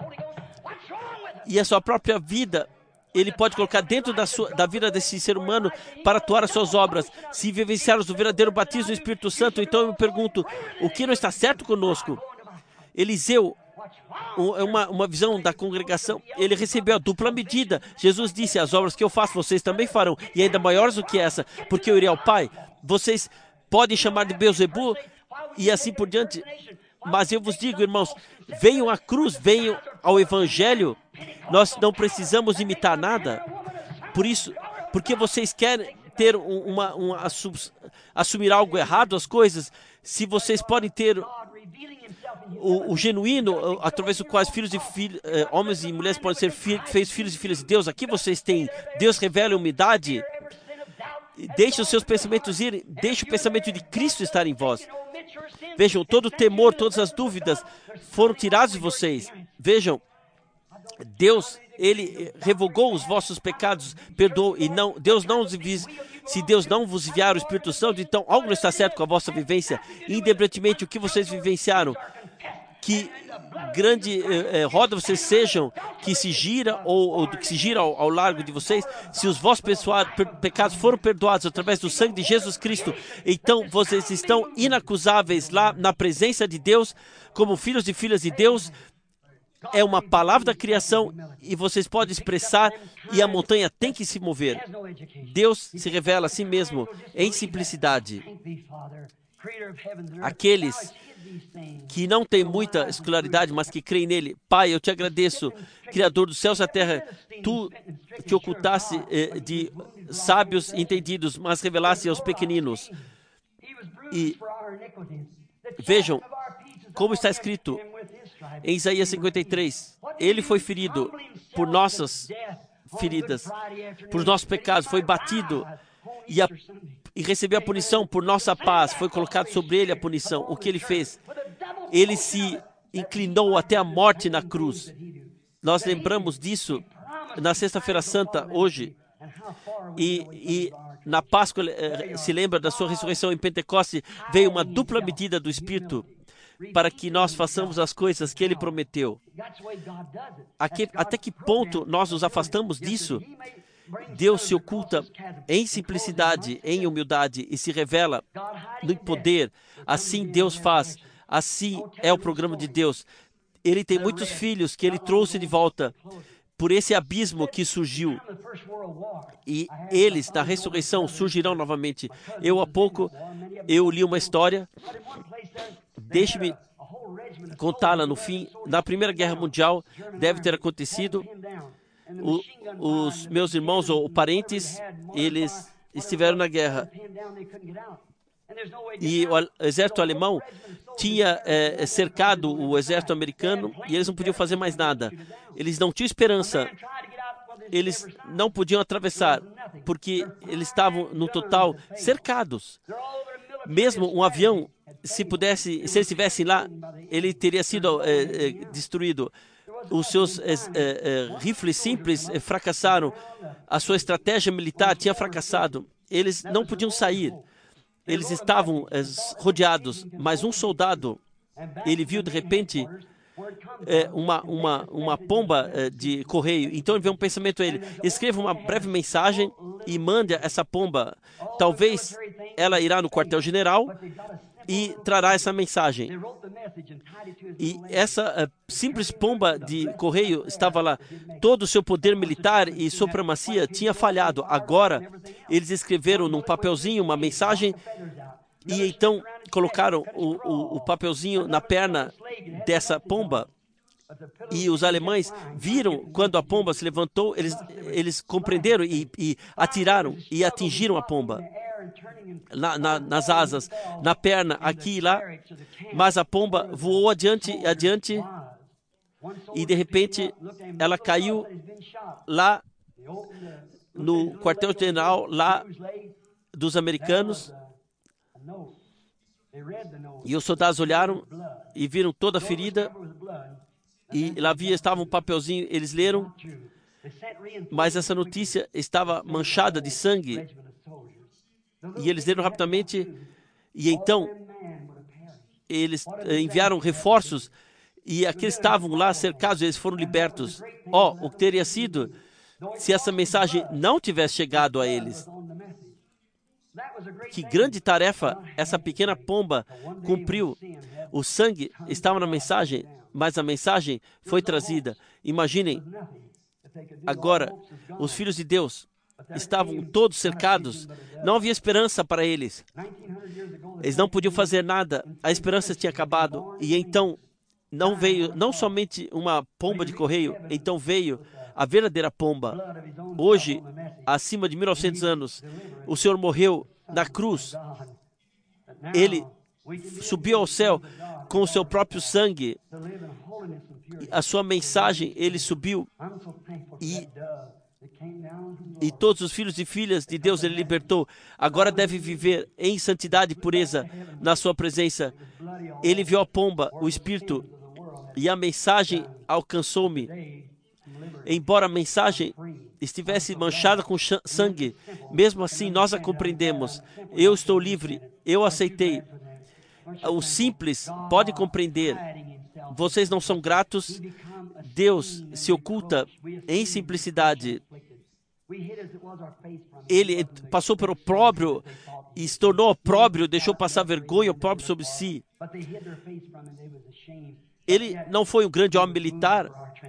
E a sua própria vida, ele pode colocar dentro da, sua, da vida desse ser humano para atuar as suas obras. Se vivenciarmos o verdadeiro batismo do Espírito Santo, então eu me pergunto, o que não está certo conosco? Eliseu, uma, uma visão da congregação, ele recebeu a dupla medida. Jesus disse, as obras que eu faço, vocês também farão, e ainda maiores do que essa, porque eu irei ao Pai. Vocês podem chamar de Beelzebu, e assim por diante. Mas eu vos digo, irmãos, venham à cruz, venham ao Evangelho. Nós não precisamos imitar nada. Por isso, porque vocês querem ter uma, uma assumir algo errado, as coisas, se vocês podem ter o, o genuíno, através do qual filhos e filhos, eh, homens e mulheres podem ser fi, feitos filhos e filhas de Deus. Aqui vocês têm, Deus revela a humildade. Deixe os seus pensamentos irem, deixe o pensamento de Cristo estar em vós. Vejam, todo o temor, todas as dúvidas foram tirados de vocês. Vejam, Deus, ele revogou os vossos pecados, perdoou, e não, Deus não os envia. Se Deus não vos enviar o Espírito Santo, então algo não está certo com a vossa vivência. Independentemente do que vocês vivenciaram, que grande eh, roda vocês sejam, que se gira ou, ou que se gira ao, ao largo de vocês, se os vossos pessoa, per, pecados foram perdoados através do sangue de Jesus Cristo, então vocês estão inacusáveis lá na presença de Deus, como filhos e filhas de Deus. É uma palavra da criação e vocês podem expressar, e a montanha tem que se mover. Deus se revela a si mesmo em simplicidade. Aqueles que não têm muita escolaridade, mas que creem nele. Pai, eu te agradeço, Criador dos céus e da terra, tu que ocultasse eh, de sábios entendidos, mas revelasse aos pequeninos. E vejam como está escrito em Isaías cinquenta e três, ele foi ferido por nossas feridas, por nossos pecados, foi batido e, a, e recebeu a punição por nossa paz, foi colocado sobre ele a punição. O que ele fez? Ele se inclinou até a morte na cruz. Nós lembramos disso na Sexta-feira Santa, hoje, e, e na Páscoa eh, se lembra da sua ressurreição. Em Pentecostes veio uma dupla medida do Espírito, para que nós façamos as coisas que ele prometeu. Aqui, até que ponto nós nos afastamos disso? Deus se oculta em simplicidade, em humildade, e se revela no poder. Assim Deus faz. Assim é o programa de Deus. Ele tem muitos filhos que ele trouxe de volta por esse abismo que surgiu. E eles, na ressurreição, surgirão novamente. Eu, há pouco, eu li uma história. Deixe-me contá-la no fim. Na Primeira Guerra Mundial, deve ter acontecido. O, os meus irmãos ou parentes, eles estiveram na guerra. E o exército alemão tinha é, cercado o exército americano e eles não podiam fazer mais nada. Eles não tinham esperança. Eles não podiam atravessar. porque eles estavam, no total, cercados. Mesmo um avião, se pudesse, se eles estivessem lá, ele teria sido é, é, destruído. Os seus é, é, rifles simples é, fracassaram. A sua estratégia militar tinha fracassado. Eles não podiam sair. Eles estavam é, rodeados. Mas um soldado, ele viu de repente é, uma, uma, uma pomba é, de correio. Então ele veio um pensamento a ele: escreva uma breve mensagem e mande essa pomba. Talvez ela irá no quartel-general e trará essa mensagem. E essa uh, simples pomba de correio estava lá. Todo o seu poder militar e supremacia tinha falhado. Agora, eles escreveram num papelzinho uma mensagem e então colocaram o, o, o papelzinho na perna dessa pomba. E os alemães viram quando a pomba se levantou, eles, eles compreenderam e, e atiraram e atingiram a pomba. Na, na, nas asas, na perna, aqui e lá, mas a pomba voou adiante e adiante e de repente ela caiu lá no quartel-general lá dos americanos e os soldados olharam e viram toda a ferida e lá havia, estava um papelzinho, eles leram, mas essa notícia estava manchada de sangue. E eles leram rapidamente, e então eles enviaram reforços, e aqueles que estavam lá cercados, eles foram libertos. Ó, oh, o que teria sido se essa mensagem não tivesse chegado a eles? Que grande tarefa essa pequena pomba cumpriu. O sangue estava na mensagem, mas a mensagem foi trazida. Imaginem, agora, os filhos de Deus estavam todos cercados, não havia esperança para eles. Eles não podiam fazer nada, a esperança tinha acabado. E então, não veio, não somente uma pomba de correio, então veio a verdadeira pomba. Hoje, acima de mil e novecentos anos, o Senhor morreu na cruz. Ele subiu ao céu com o seu próprio sangue. A sua mensagem, ele subiu e E todos os filhos e filhas de Deus ele libertou. Agora deve viver em santidade e pureza na sua presença. Ele viu a pomba, o Espírito, e a mensagem alcançou-me. Embora a mensagem estivesse manchada com sangue, mesmo assim nós a compreendemos. Eu estou livre, eu aceitei. O simples pode compreender. Vocês não são gratos. Deus se oculta em simplicidade. Ele passou pelo opróbrio e se tornou opróbrio, deixou passar vergonha opróbrio sobre si. Ele não foi um grande homem militar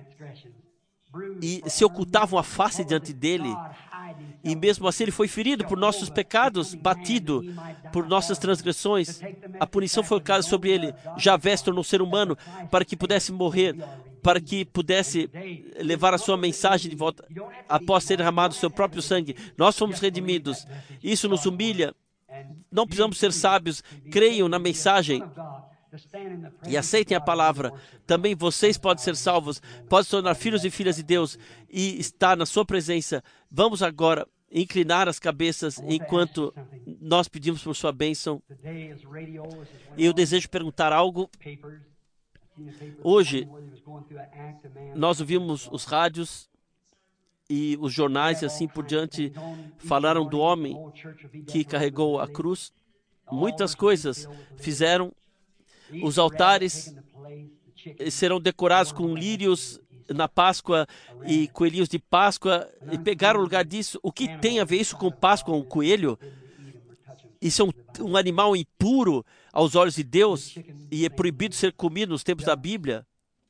e se ocultavam a face diante dele. E mesmo assim ele foi ferido por nossos pecados, batido por nossas transgressões. A punição foi colocada sobre ele. Javé se tornou ser humano para que pudesse morrer, para que pudesse levar a sua mensagem de volta após ter derramado o seu próprio sangue. Nós fomos redimidos. Isso nos humilha. Não precisamos ser sábios. Creiam na mensagem e aceitem a palavra. Também vocês podem ser salvos, podem se tornar filhos e filhas de Deus e estar na sua presença. Vamos agora inclinar as cabeças enquanto nós pedimos por sua bênção. E eu desejo perguntar algo. Hoje, nós ouvimos os rádios e os jornais e assim por diante falaram do homem que carregou a cruz. Muitas coisas fizeram. Os altares serão decorados com lírios na Páscoa e coelhinhos de Páscoa e pegaram o lugar disso. O que tem a ver isso com Páscoa, um coelho? Isso é um, um animal impuro aos olhos de Deus e é proibido ser comido nos tempos da Bíblia.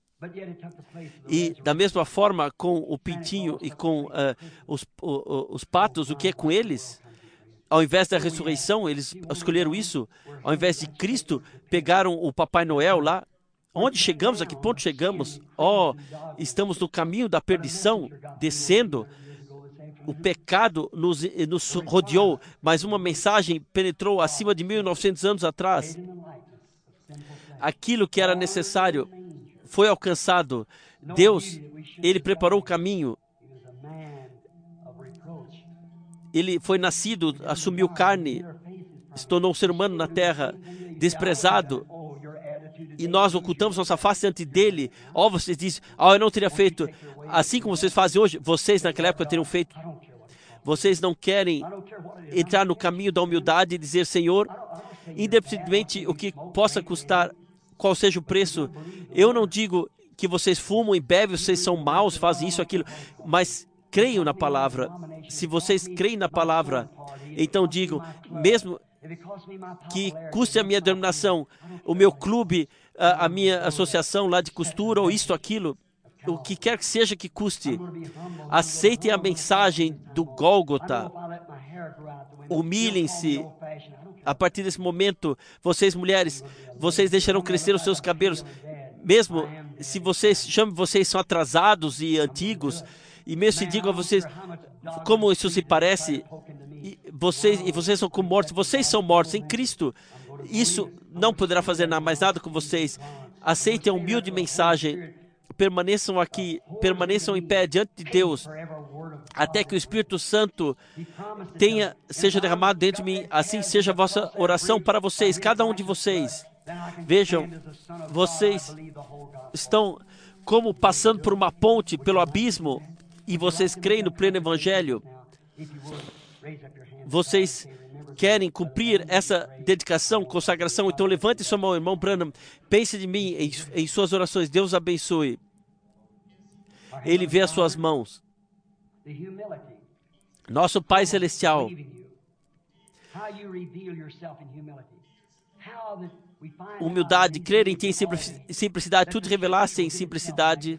E da mesma forma com o pintinho e com uh, os, o, os patos, o que é com eles? Ao invés da ressurreição, eles escolheram isso. Ao invés de Cristo, pegaram o Papai Noel lá. Onde chegamos? A que ponto chegamos? Oh, estamos no caminho da perdição, descendo. O pecado nos, nos rodeou, mas uma mensagem penetrou acima de mil e novecentos anos atrás. Aquilo que era necessário foi alcançado. Deus, Ele preparou o caminho. Ele foi nascido, assumiu carne, se tornou um ser humano na terra, desprezado, e nós ocultamos nossa face diante dele. Ó, oh, vocês dizem, ó, oh, eu não teria feito assim como vocês fazem hoje. Vocês naquela época teriam feito. Vocês não querem entrar no caminho da humildade e dizer, Senhor, independentemente o que possa custar, qual seja o preço. Eu não digo que vocês fumam e bebem, vocês são maus, fazem isso, aquilo, mas creiam na palavra. Se vocês creem na palavra, então digam, mesmo que custe a minha denominação, o meu clube, a, a minha associação lá de costura, ou isto, aquilo, o que quer que seja que custe, aceitem a mensagem do Gólgota, humilhem-se. A partir desse momento, vocês mulheres, vocês deixarão crescer os seus cabelos, mesmo se vocês chamem vocês são atrasados e antigos, e mesmo se digam a vocês como isso se parece, e vocês, e vocês são como mortos, vocês são mortos em Cristo. Isso não poderá fazer nada, mais nada com vocês. Aceitem a humilde mensagem, permaneçam aqui, permaneçam em pé diante de Deus, até que o Espírito Santo tenha, seja derramado dentro de mim. Assim seja a vossa oração para vocês, cada um de vocês. Vejam, vocês estão como passando por uma ponte, pelo abismo, e vocês creem no pleno Evangelho. Vocês querem cumprir essa dedicação, consagração, então levante sua mão, irmão Branham, pense de mim em, em suas orações. Deus abençoe. Ele vê as suas mãos. Nosso Pai Celestial, humildade, crer em ti em simplicidade, tudo revelasse em simplicidade,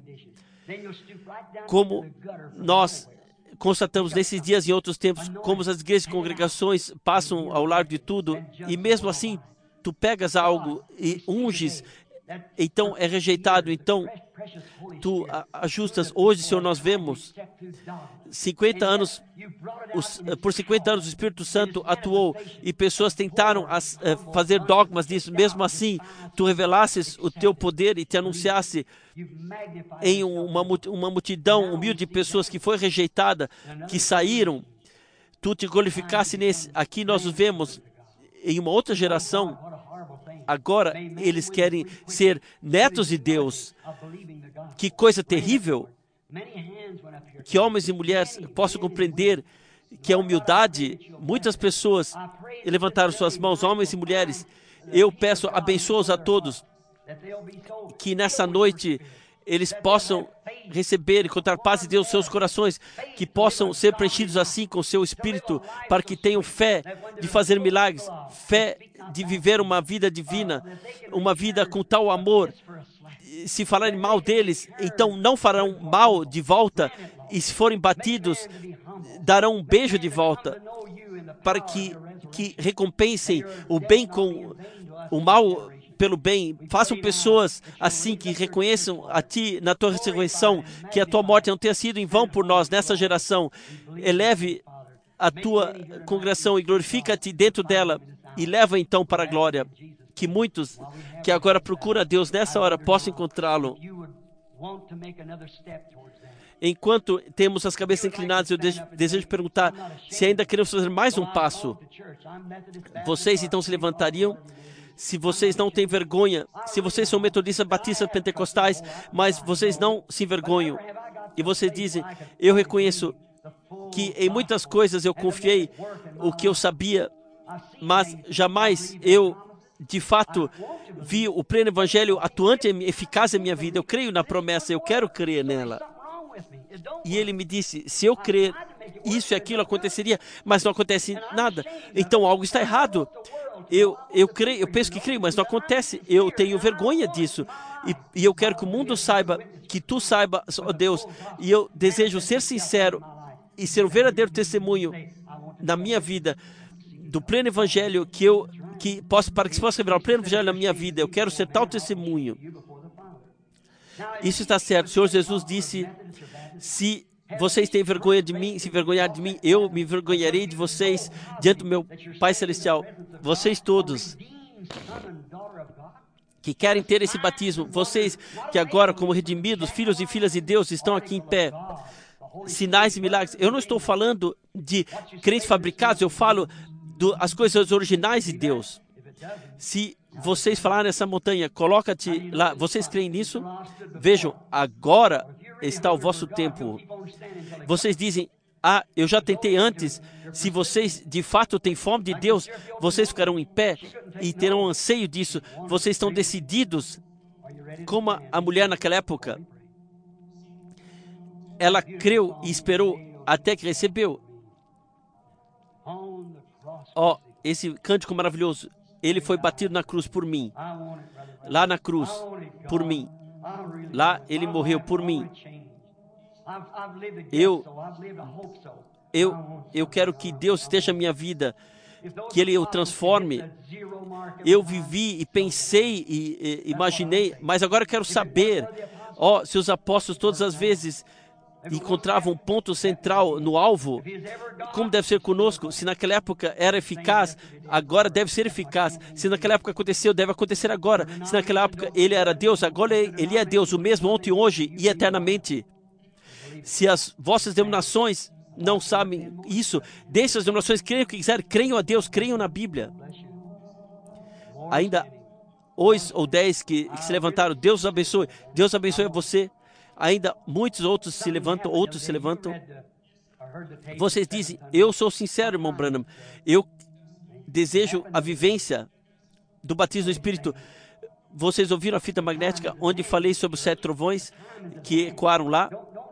como nós constatamos nesses dias e outros tempos, como as igrejas e congregações passam ao largo de tudo, e mesmo assim, tu pegas algo e unges, então é rejeitado, então tu ajustas. Hoje, Senhor, nós vemos cinquenta anos, os, por cinquenta anos o Espírito Santo atuou e pessoas tentaram as, uh, fazer dogmas disso. Mesmo assim, tu revelasses o teu poder e te anunciasse em uma, uma multidão humilde de pessoas que foi rejeitada, que saíram. Tu te glorificasse nesse. Aqui nós vemos em uma outra geração. Agora eles querem ser netos de Deus. Que coisa terrível! Que homens e mulheres possam compreender que a humildade, muitas pessoas levantaram suas mãos, homens e mulheres. Eu peço, abençoa-os a todos, que nessa noite eles possam receber e encontrar paz em Deus, seus corações, que possam ser preenchidos assim com o seu Espírito, para que tenham fé de fazer milagres, fé de viver uma vida divina, uma vida com tal amor. Se falarem mal deles, então não farão mal de volta, e se forem batidos, darão um beijo de volta, para que, que recompensem o bem com o mal pelo bem. Façam pessoas assim que reconheçam a ti na tua ressurreição, que a tua morte não tenha sido em vão por nós nessa geração. Eleve a tua congregação e glorifica-te dentro dela e leva então para a glória. Que muitos que agora procuram a Deus nessa hora possam encontrá-lo. Enquanto temos as cabeças inclinadas, eu desejo perguntar se ainda queremos fazer mais um passo. Vocês então se levantariam? Se vocês não têm vergonha, se vocês são metodistas, batistas, pentecostais, mas vocês não se envergonham, e vocês dizem, eu reconheço que em muitas coisas eu confiei o que eu sabia, mas jamais eu, de fato, vi o pleno evangelho atuante e eficaz em minha vida. Eu creio na promessa, eu quero crer nela. E ele me disse, se eu crer, isso e aquilo aconteceria, mas não acontece nada. Então algo está errado. Eu, eu, creio, eu penso que creio, mas não acontece. Eu tenho vergonha disso. E, e eu quero que o mundo saiba, que tu saiba, ó Deus. E eu desejo ser sincero e ser um verdadeiro testemunho na minha vida do pleno evangelho, que eu, que posso, para que se possa revelar o pleno evangelho na minha vida. Eu quero ser tal testemunho. Isso está certo. O Senhor Jesus disse, se vocês têm vergonha de mim, se envergonhar de mim, eu me envergonharei de vocês diante do meu Pai Celestial. Vocês todos que querem ter esse batismo, vocês que agora, como redimidos, filhos e filhas de Deus, estão aqui em pé. sinais e milagres. Eu não estou falando de crentes fabricados, eu falo das coisas originais de Deus. Se vocês falarem nessa montanha, coloca-te lá, vocês creem nisso? Vejam, agora está o vosso tempo. Vocês dizem, ah, eu já tentei antes. Se vocês de fato têm fome de Deus, vocês ficarão em pé e terão anseio disso. Vocês estão decididos, como a mulher naquela época. Ela creu e esperou até que recebeu. Ó, oh, esse cântico maravilhoso. Ele foi batido na cruz por mim. Lá na cruz, por mim. Lá ele morreu por mim. Eu, eu, eu quero que Deus esteja na minha vida, que Ele o transforme. Eu vivi e pensei e, e imaginei, mas agora eu quero saber, ó, oh, se os apóstolos todas as vezes encontravam um ponto central no alvo, como deve ser conosco? Se naquela época era eficaz, agora deve ser eficaz. Se naquela época aconteceu, deve acontecer agora. Se naquela época ele era Deus, agora ele é Deus, o mesmo ontem, hoje e eternamente. Se as vossas denominações não sabem isso, deixem as denominações, creiam o que quiserem, creiam a Deus, creiam na Bíblia. Ainda oito ou dez que, que se levantaram, Deus os abençoe, Deus abençoe você. Ainda muitos outros se levantam, outros se levantam. Vocês dizem, eu sou sincero, irmão Branham, eu desejo a vivência do batismo do Espírito. Vocês ouviram a fita magnética onde falei sobre os sete trovões que ecoaram lá?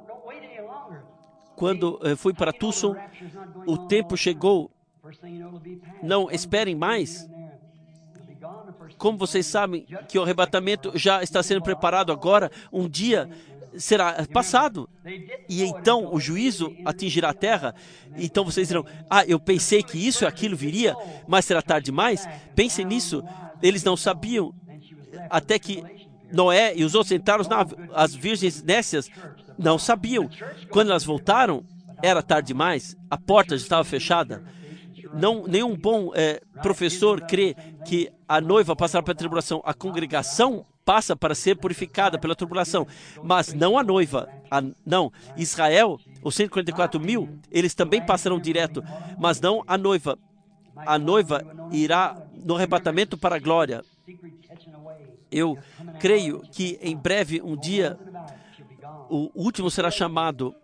Quando eh, fui para Tucson, o tempo chegou. Não esperem mais. Como vocês sabem que o arrebatamento já está sendo preparado agora, um dia será passado, e então o juízo atingirá a terra. Então vocês dirão, ah, eu pensei que isso e aquilo viria, mas será tarde demais. Pensem nisso, eles não sabiam, até que Noé e os outros entraram, as virgens nécias não sabiam. Quando elas voltaram, era tarde demais, a porta já estava fechada. Não, nenhum bom é, professor crê que a noiva passará pela tribulação. A congregação passa para ser purificada pela tribulação, mas não a noiva. A, não, Israel, os cento e quarenta e quatro mil, eles também passarão direto, mas não a noiva. A noiva irá no arrebatamento para a glória. Eu creio que em breve, um dia, o último será chamado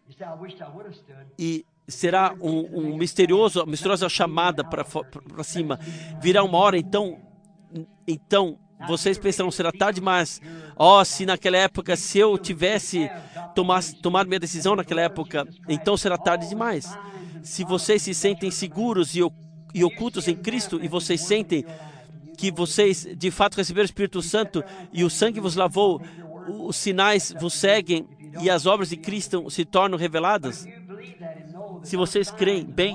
e será um, um misterioso, misteriosa chamada para cima. Virá uma hora, então, então vocês pensarão, será tarde demais. Ó, oh, se naquela época, se eu tivesse tomasse, tomado minha decisão naquela época, então será tarde demais. Se vocês se sentem seguros e, e ocultos em Cristo, e vocês sentem que vocês de fato receberam o Espírito Santo e o sangue vos lavou, os sinais vos seguem e as obras de Cristo se tornam reveladas. Se vocês creem bem,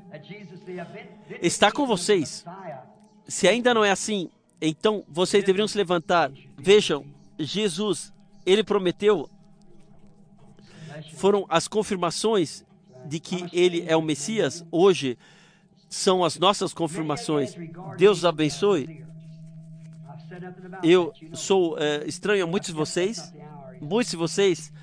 está com vocês. Se ainda não é assim, então vocês deveriam se levantar. Vejam, Jesus, ele prometeu, foram as confirmações de que ele é o Messias. Hoje são as nossas confirmações. Deus os abençoe. Eu sou é, estranho a muitos de vocês. Muitos de vocês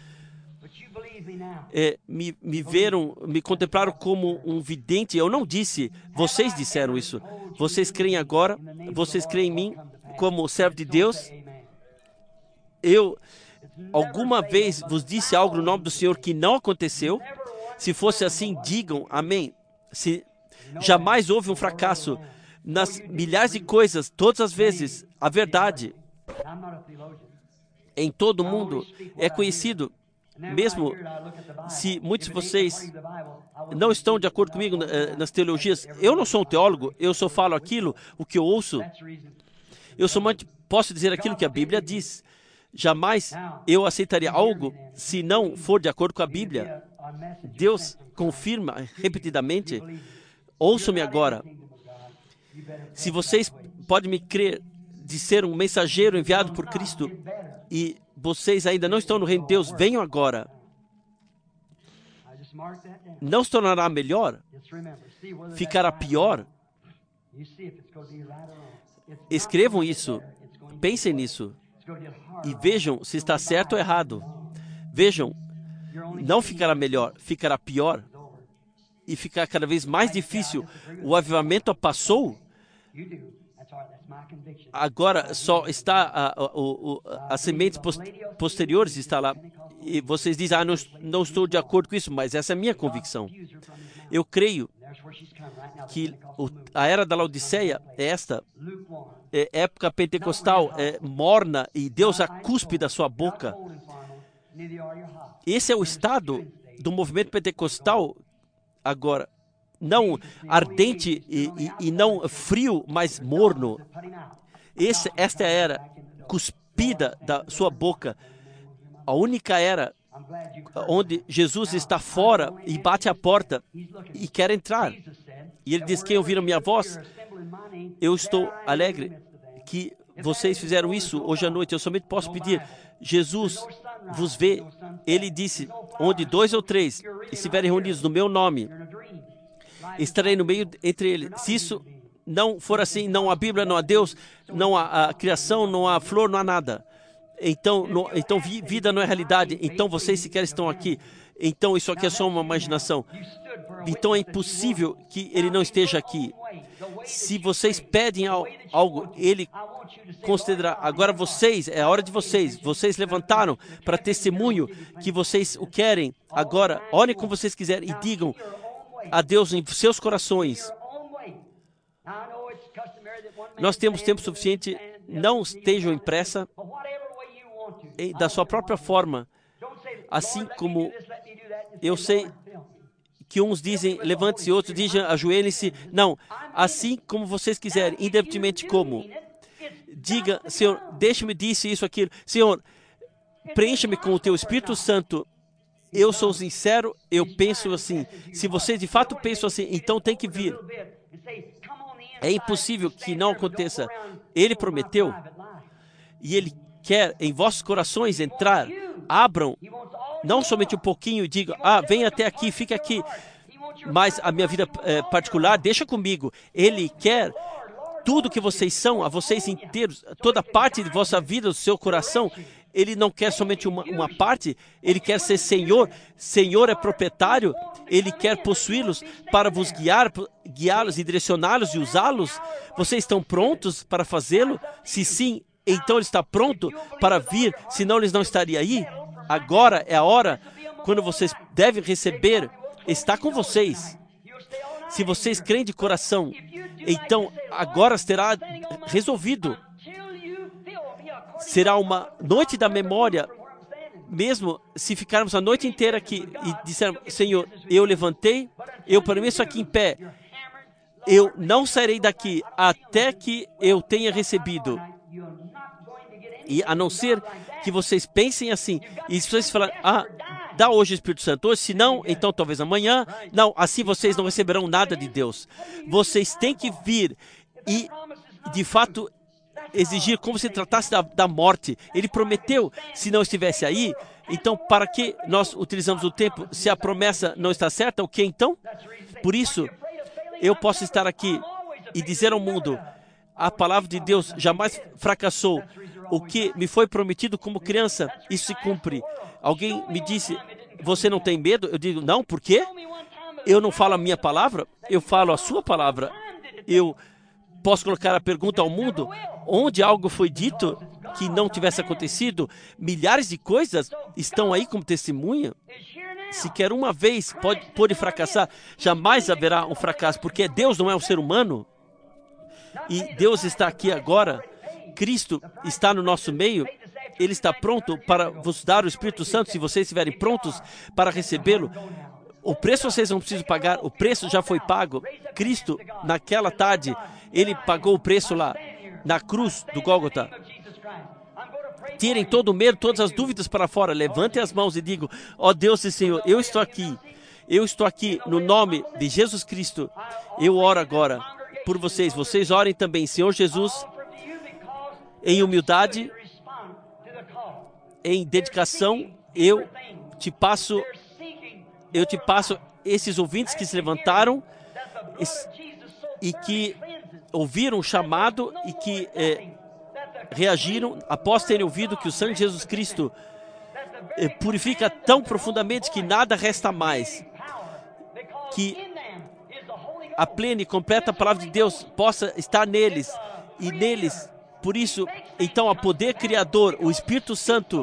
é, me, me viram, me contemplaram como um vidente. Eu não disse, vocês disseram isso. Vocês creem agora, vocês creem em mim como servo de Deus. Eu alguma vez vos disse algo no nome do Senhor que não aconteceu? Se fosse assim, digam amém. Se jamais houve um fracasso nas milhares de coisas, todas as vezes, a verdade em todo o mundo é conhecido. Mesmo se muitos de vocês não estão de acordo comigo nas teologias, eu não sou um teólogo, eu só falo aquilo, o que eu ouço. Eu somente posso dizer aquilo que a Bíblia diz. Jamais eu aceitaria algo se não for de acordo com a Bíblia. Deus confirma repetidamente. Ouçam-me agora. Se vocês podem me crer de ser um mensageiro enviado por Cristo e vocês ainda não estão no reino de Deus, venham agora. Não se tornará melhor, ficará pior. Escrevam isso, pensem nisso e vejam se está certo ou errado. Vejam, não ficará melhor, ficará pior. E ficará cada vez mais difícil. O avivamento passou. Agora só está a, a, a, as sementes posteriores está lá. E vocês dizem, ah, não, não estou de acordo com isso, mas essa é a minha convicção. Eu creio que o, a era da Laodiceia é esta, é época pentecostal, é morna, e Deus a cuspe da sua boca. Esse é o estado do movimento pentecostal agora. Não ardente e, e, e não frio, mas morno. Esse, esta é a era cuspida da sua boca. A única era onde Jesus está fora e bate a porta e quer entrar. E ele diz, quem ouviram minha voz, eu estou alegre que vocês fizeram isso hoje à noite. Eu somente posso pedir, Jesus vos vê. Ele disse, onde dois ou três estiverem reunidos no meu nome, estarei no meio entre eles. Se isso não for assim, não há Bíblia, não há Deus, não há a criação, não há flor, não há nada. Então, não, então vida não é realidade. Então vocês sequer estão aqui. Então isso aqui é só uma imaginação. Então é impossível que ele não esteja aqui. Se vocês pedem algo, ele considerará. Agora vocês, é a hora de vocês. Vocês levantaram para testemunho que vocês o querem. Agora, olhem como vocês quiserem e digam a Deus em seus corações. Nós temos tempo suficiente. Não estejam impressa da sua própria forma. Assim como eu sei que uns dizem, levante-se, outros dizem, ajoelhem-se. Não, assim como vocês quiserem, independentemente como. Diga, Senhor, deixe-me dizer isso, aquilo. Senhor, preencha-me com o teu Espírito Santo. Eu sou sincero, eu penso assim. Se vocês de fato pensam assim, então tem que vir. É impossível que não aconteça. Ele prometeu e Ele quer em vossos corações entrar. Abram, não somente um pouquinho e digam, ah, vem até aqui, fique aqui. Mas a minha vida é, particular, deixa comigo. Ele quer tudo que vocês são, a vocês inteiros, toda parte de vossa vida, do seu coração. Ele não quer somente uma, uma parte, ele quer ser Senhor. Senhor é proprietário, ele quer possuí-los para vos guiar, guiá-los e direcioná-los e usá-los. Vocês estão prontos para fazê-lo? Se sim, então ele está pronto para vir, senão ele não estaria aí. Agora é a hora, quando vocês devem receber, está com vocês. Se vocês creem de coração, então agora será resolvido. Será uma noite da memória, mesmo se ficarmos a noite inteira aqui e dissermos, Senhor, eu levantei, eu permaneço aqui em pé, eu não sairei daqui até que eu tenha recebido. E a não ser que vocês pensem assim, e se vocês falarem, ah, dá hoje o Espírito Santo hoje, se não, então talvez amanhã, não, assim vocês não receberão nada de Deus. Vocês têm que vir e, de fato, exigir como se tratasse da, da morte. Ele prometeu, se não estivesse aí, então para que nós utilizamos o tempo se a promessa não está certa, o que então? Por isso, eu posso estar aqui e dizer ao mundo, a palavra de Deus jamais fracassou. O que me foi prometido como criança, isso se cumpre. Alguém me disse, você não tem medo? Eu digo, não, por quê? Eu não falo a minha palavra, eu falo a sua palavra. Eu posso colocar a pergunta ao mundo, onde algo foi dito que não tivesse acontecido? Milhares de coisas estão aí como testemunha. Sequer uma vez pode, pode fracassar, jamais haverá um fracasso, porque Deus não é um ser humano. E Deus está aqui agora, Cristo está no nosso meio, Ele está pronto para vos dar o Espírito Santo, se vocês estiverem prontos para recebê-lo. O preço vocês não precisam pagar, o preço já foi pago. Cristo, naquela tarde, Ele pagou o preço lá, na cruz do Gólgota. Tirem todo o medo, todas as dúvidas para fora, levantem as mãos e digam, ó Deus e Senhor, eu estou aqui, eu estou aqui no nome de Jesus Cristo. Eu oro agora por vocês, vocês orem também, Senhor Jesus, em humildade, em dedicação, eu te passo, eu te passo esses ouvintes que se levantaram e que ouviram o chamado e que é, reagiram após terem ouvido que o sangue de Jesus Cristo eh, purifica tão profundamente que nada resta mais. Que a plena e completa palavra de Deus possa estar neles e neles. Por isso, então, o poder criador, o Espírito Santo,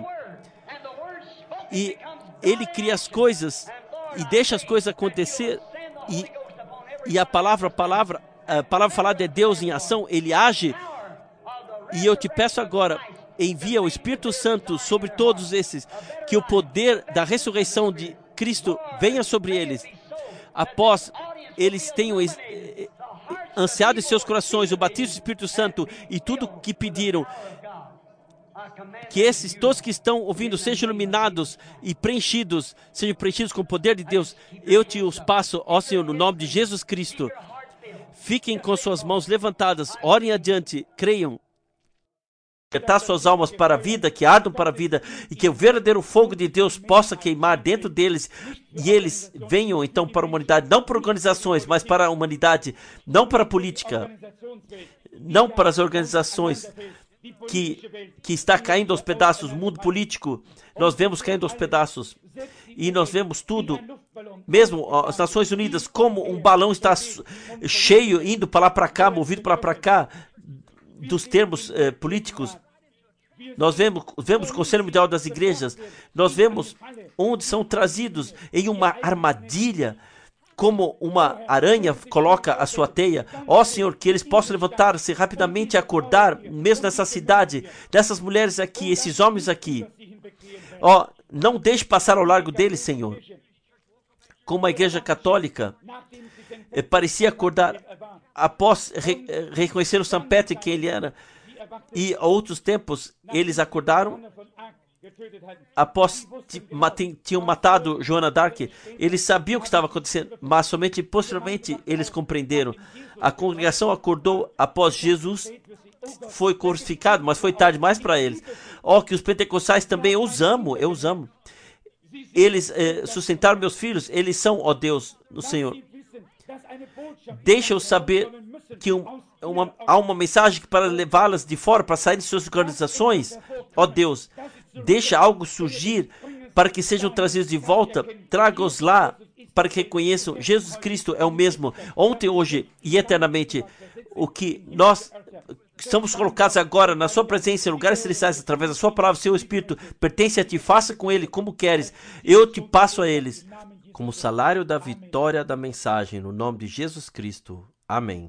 e ele cria as coisas e deixa as coisas acontecer, e, e a palavra, a palavra, a palavra falada é Deus em ação, ele age. E eu te peço agora, envia o Espírito Santo sobre todos esses, que o poder da ressurreição de Cristo venha sobre eles. Após eles tenham ansiado em seus corações o batismo do Espírito Santo e tudo que pediram, que esses todos que estão ouvindo sejam iluminados e preenchidos, sejam preenchidos com o poder de Deus. Eu te os passo, ó Senhor, no nome de Jesus Cristo. Fiquem com suas mãos levantadas, orem adiante, creiam. Despertar suas almas para a vida, que ardam para a vida, e que o verdadeiro fogo de Deus possa queimar dentro deles, e eles venham então para a humanidade, não para organizações, mas para a humanidade, não para a política, não para as organizações que, que está caindo aos pedaços, o mundo político, nós vemos caindo aos pedaços, e nós vemos tudo, mesmo as Nações Unidas, como um balão está cheio, indo para lá para cá, movido para lá para cá, dos termos eh, políticos. Nós vemos, vemos o Conselho Mundial das Igrejas, nós vemos onde são trazidos em uma armadilha, como uma aranha coloca a sua teia. Ó Senhor, que eles possam levantar-se rapidamente e acordar, mesmo nessa cidade, dessas mulheres aqui, esses homens aqui. Ó, não deixe passar ao largo deles, Senhor. Como a Igreja Católica eh, parecia acordar após re, reconhecer o Santo Pedro quem ele era, e a outros tempos eles acordaram após tinham matado Joana d'Arc. Eles sabiam o que estava acontecendo, mas somente posteriormente eles compreenderam. A congregação acordou após Jesus foi crucificado, mas foi tarde mais para eles. Ó, oh, que os pentecostais também, eu os amo, eu os amo. Eles eh, sustentaram meus filhos, eles são, ó Deus, o Senhor. Deixa-os saber que um, uma, há uma mensagem para levá-las de fora, para sair de suas organizações. Ó Deus, deixa algo surgir para que sejam trazidos de volta. Traga-os lá para que reconheçam Jesus Cristo é o mesmo, ontem, hoje e eternamente. O que nós estamos colocados agora na sua presença em lugares celestiais através da sua palavra, seu Espírito pertence a ti. Faça com ele como queres. Eu te passo a eles como salário da vitória da mensagem, no nome de Jesus Cristo. Amém.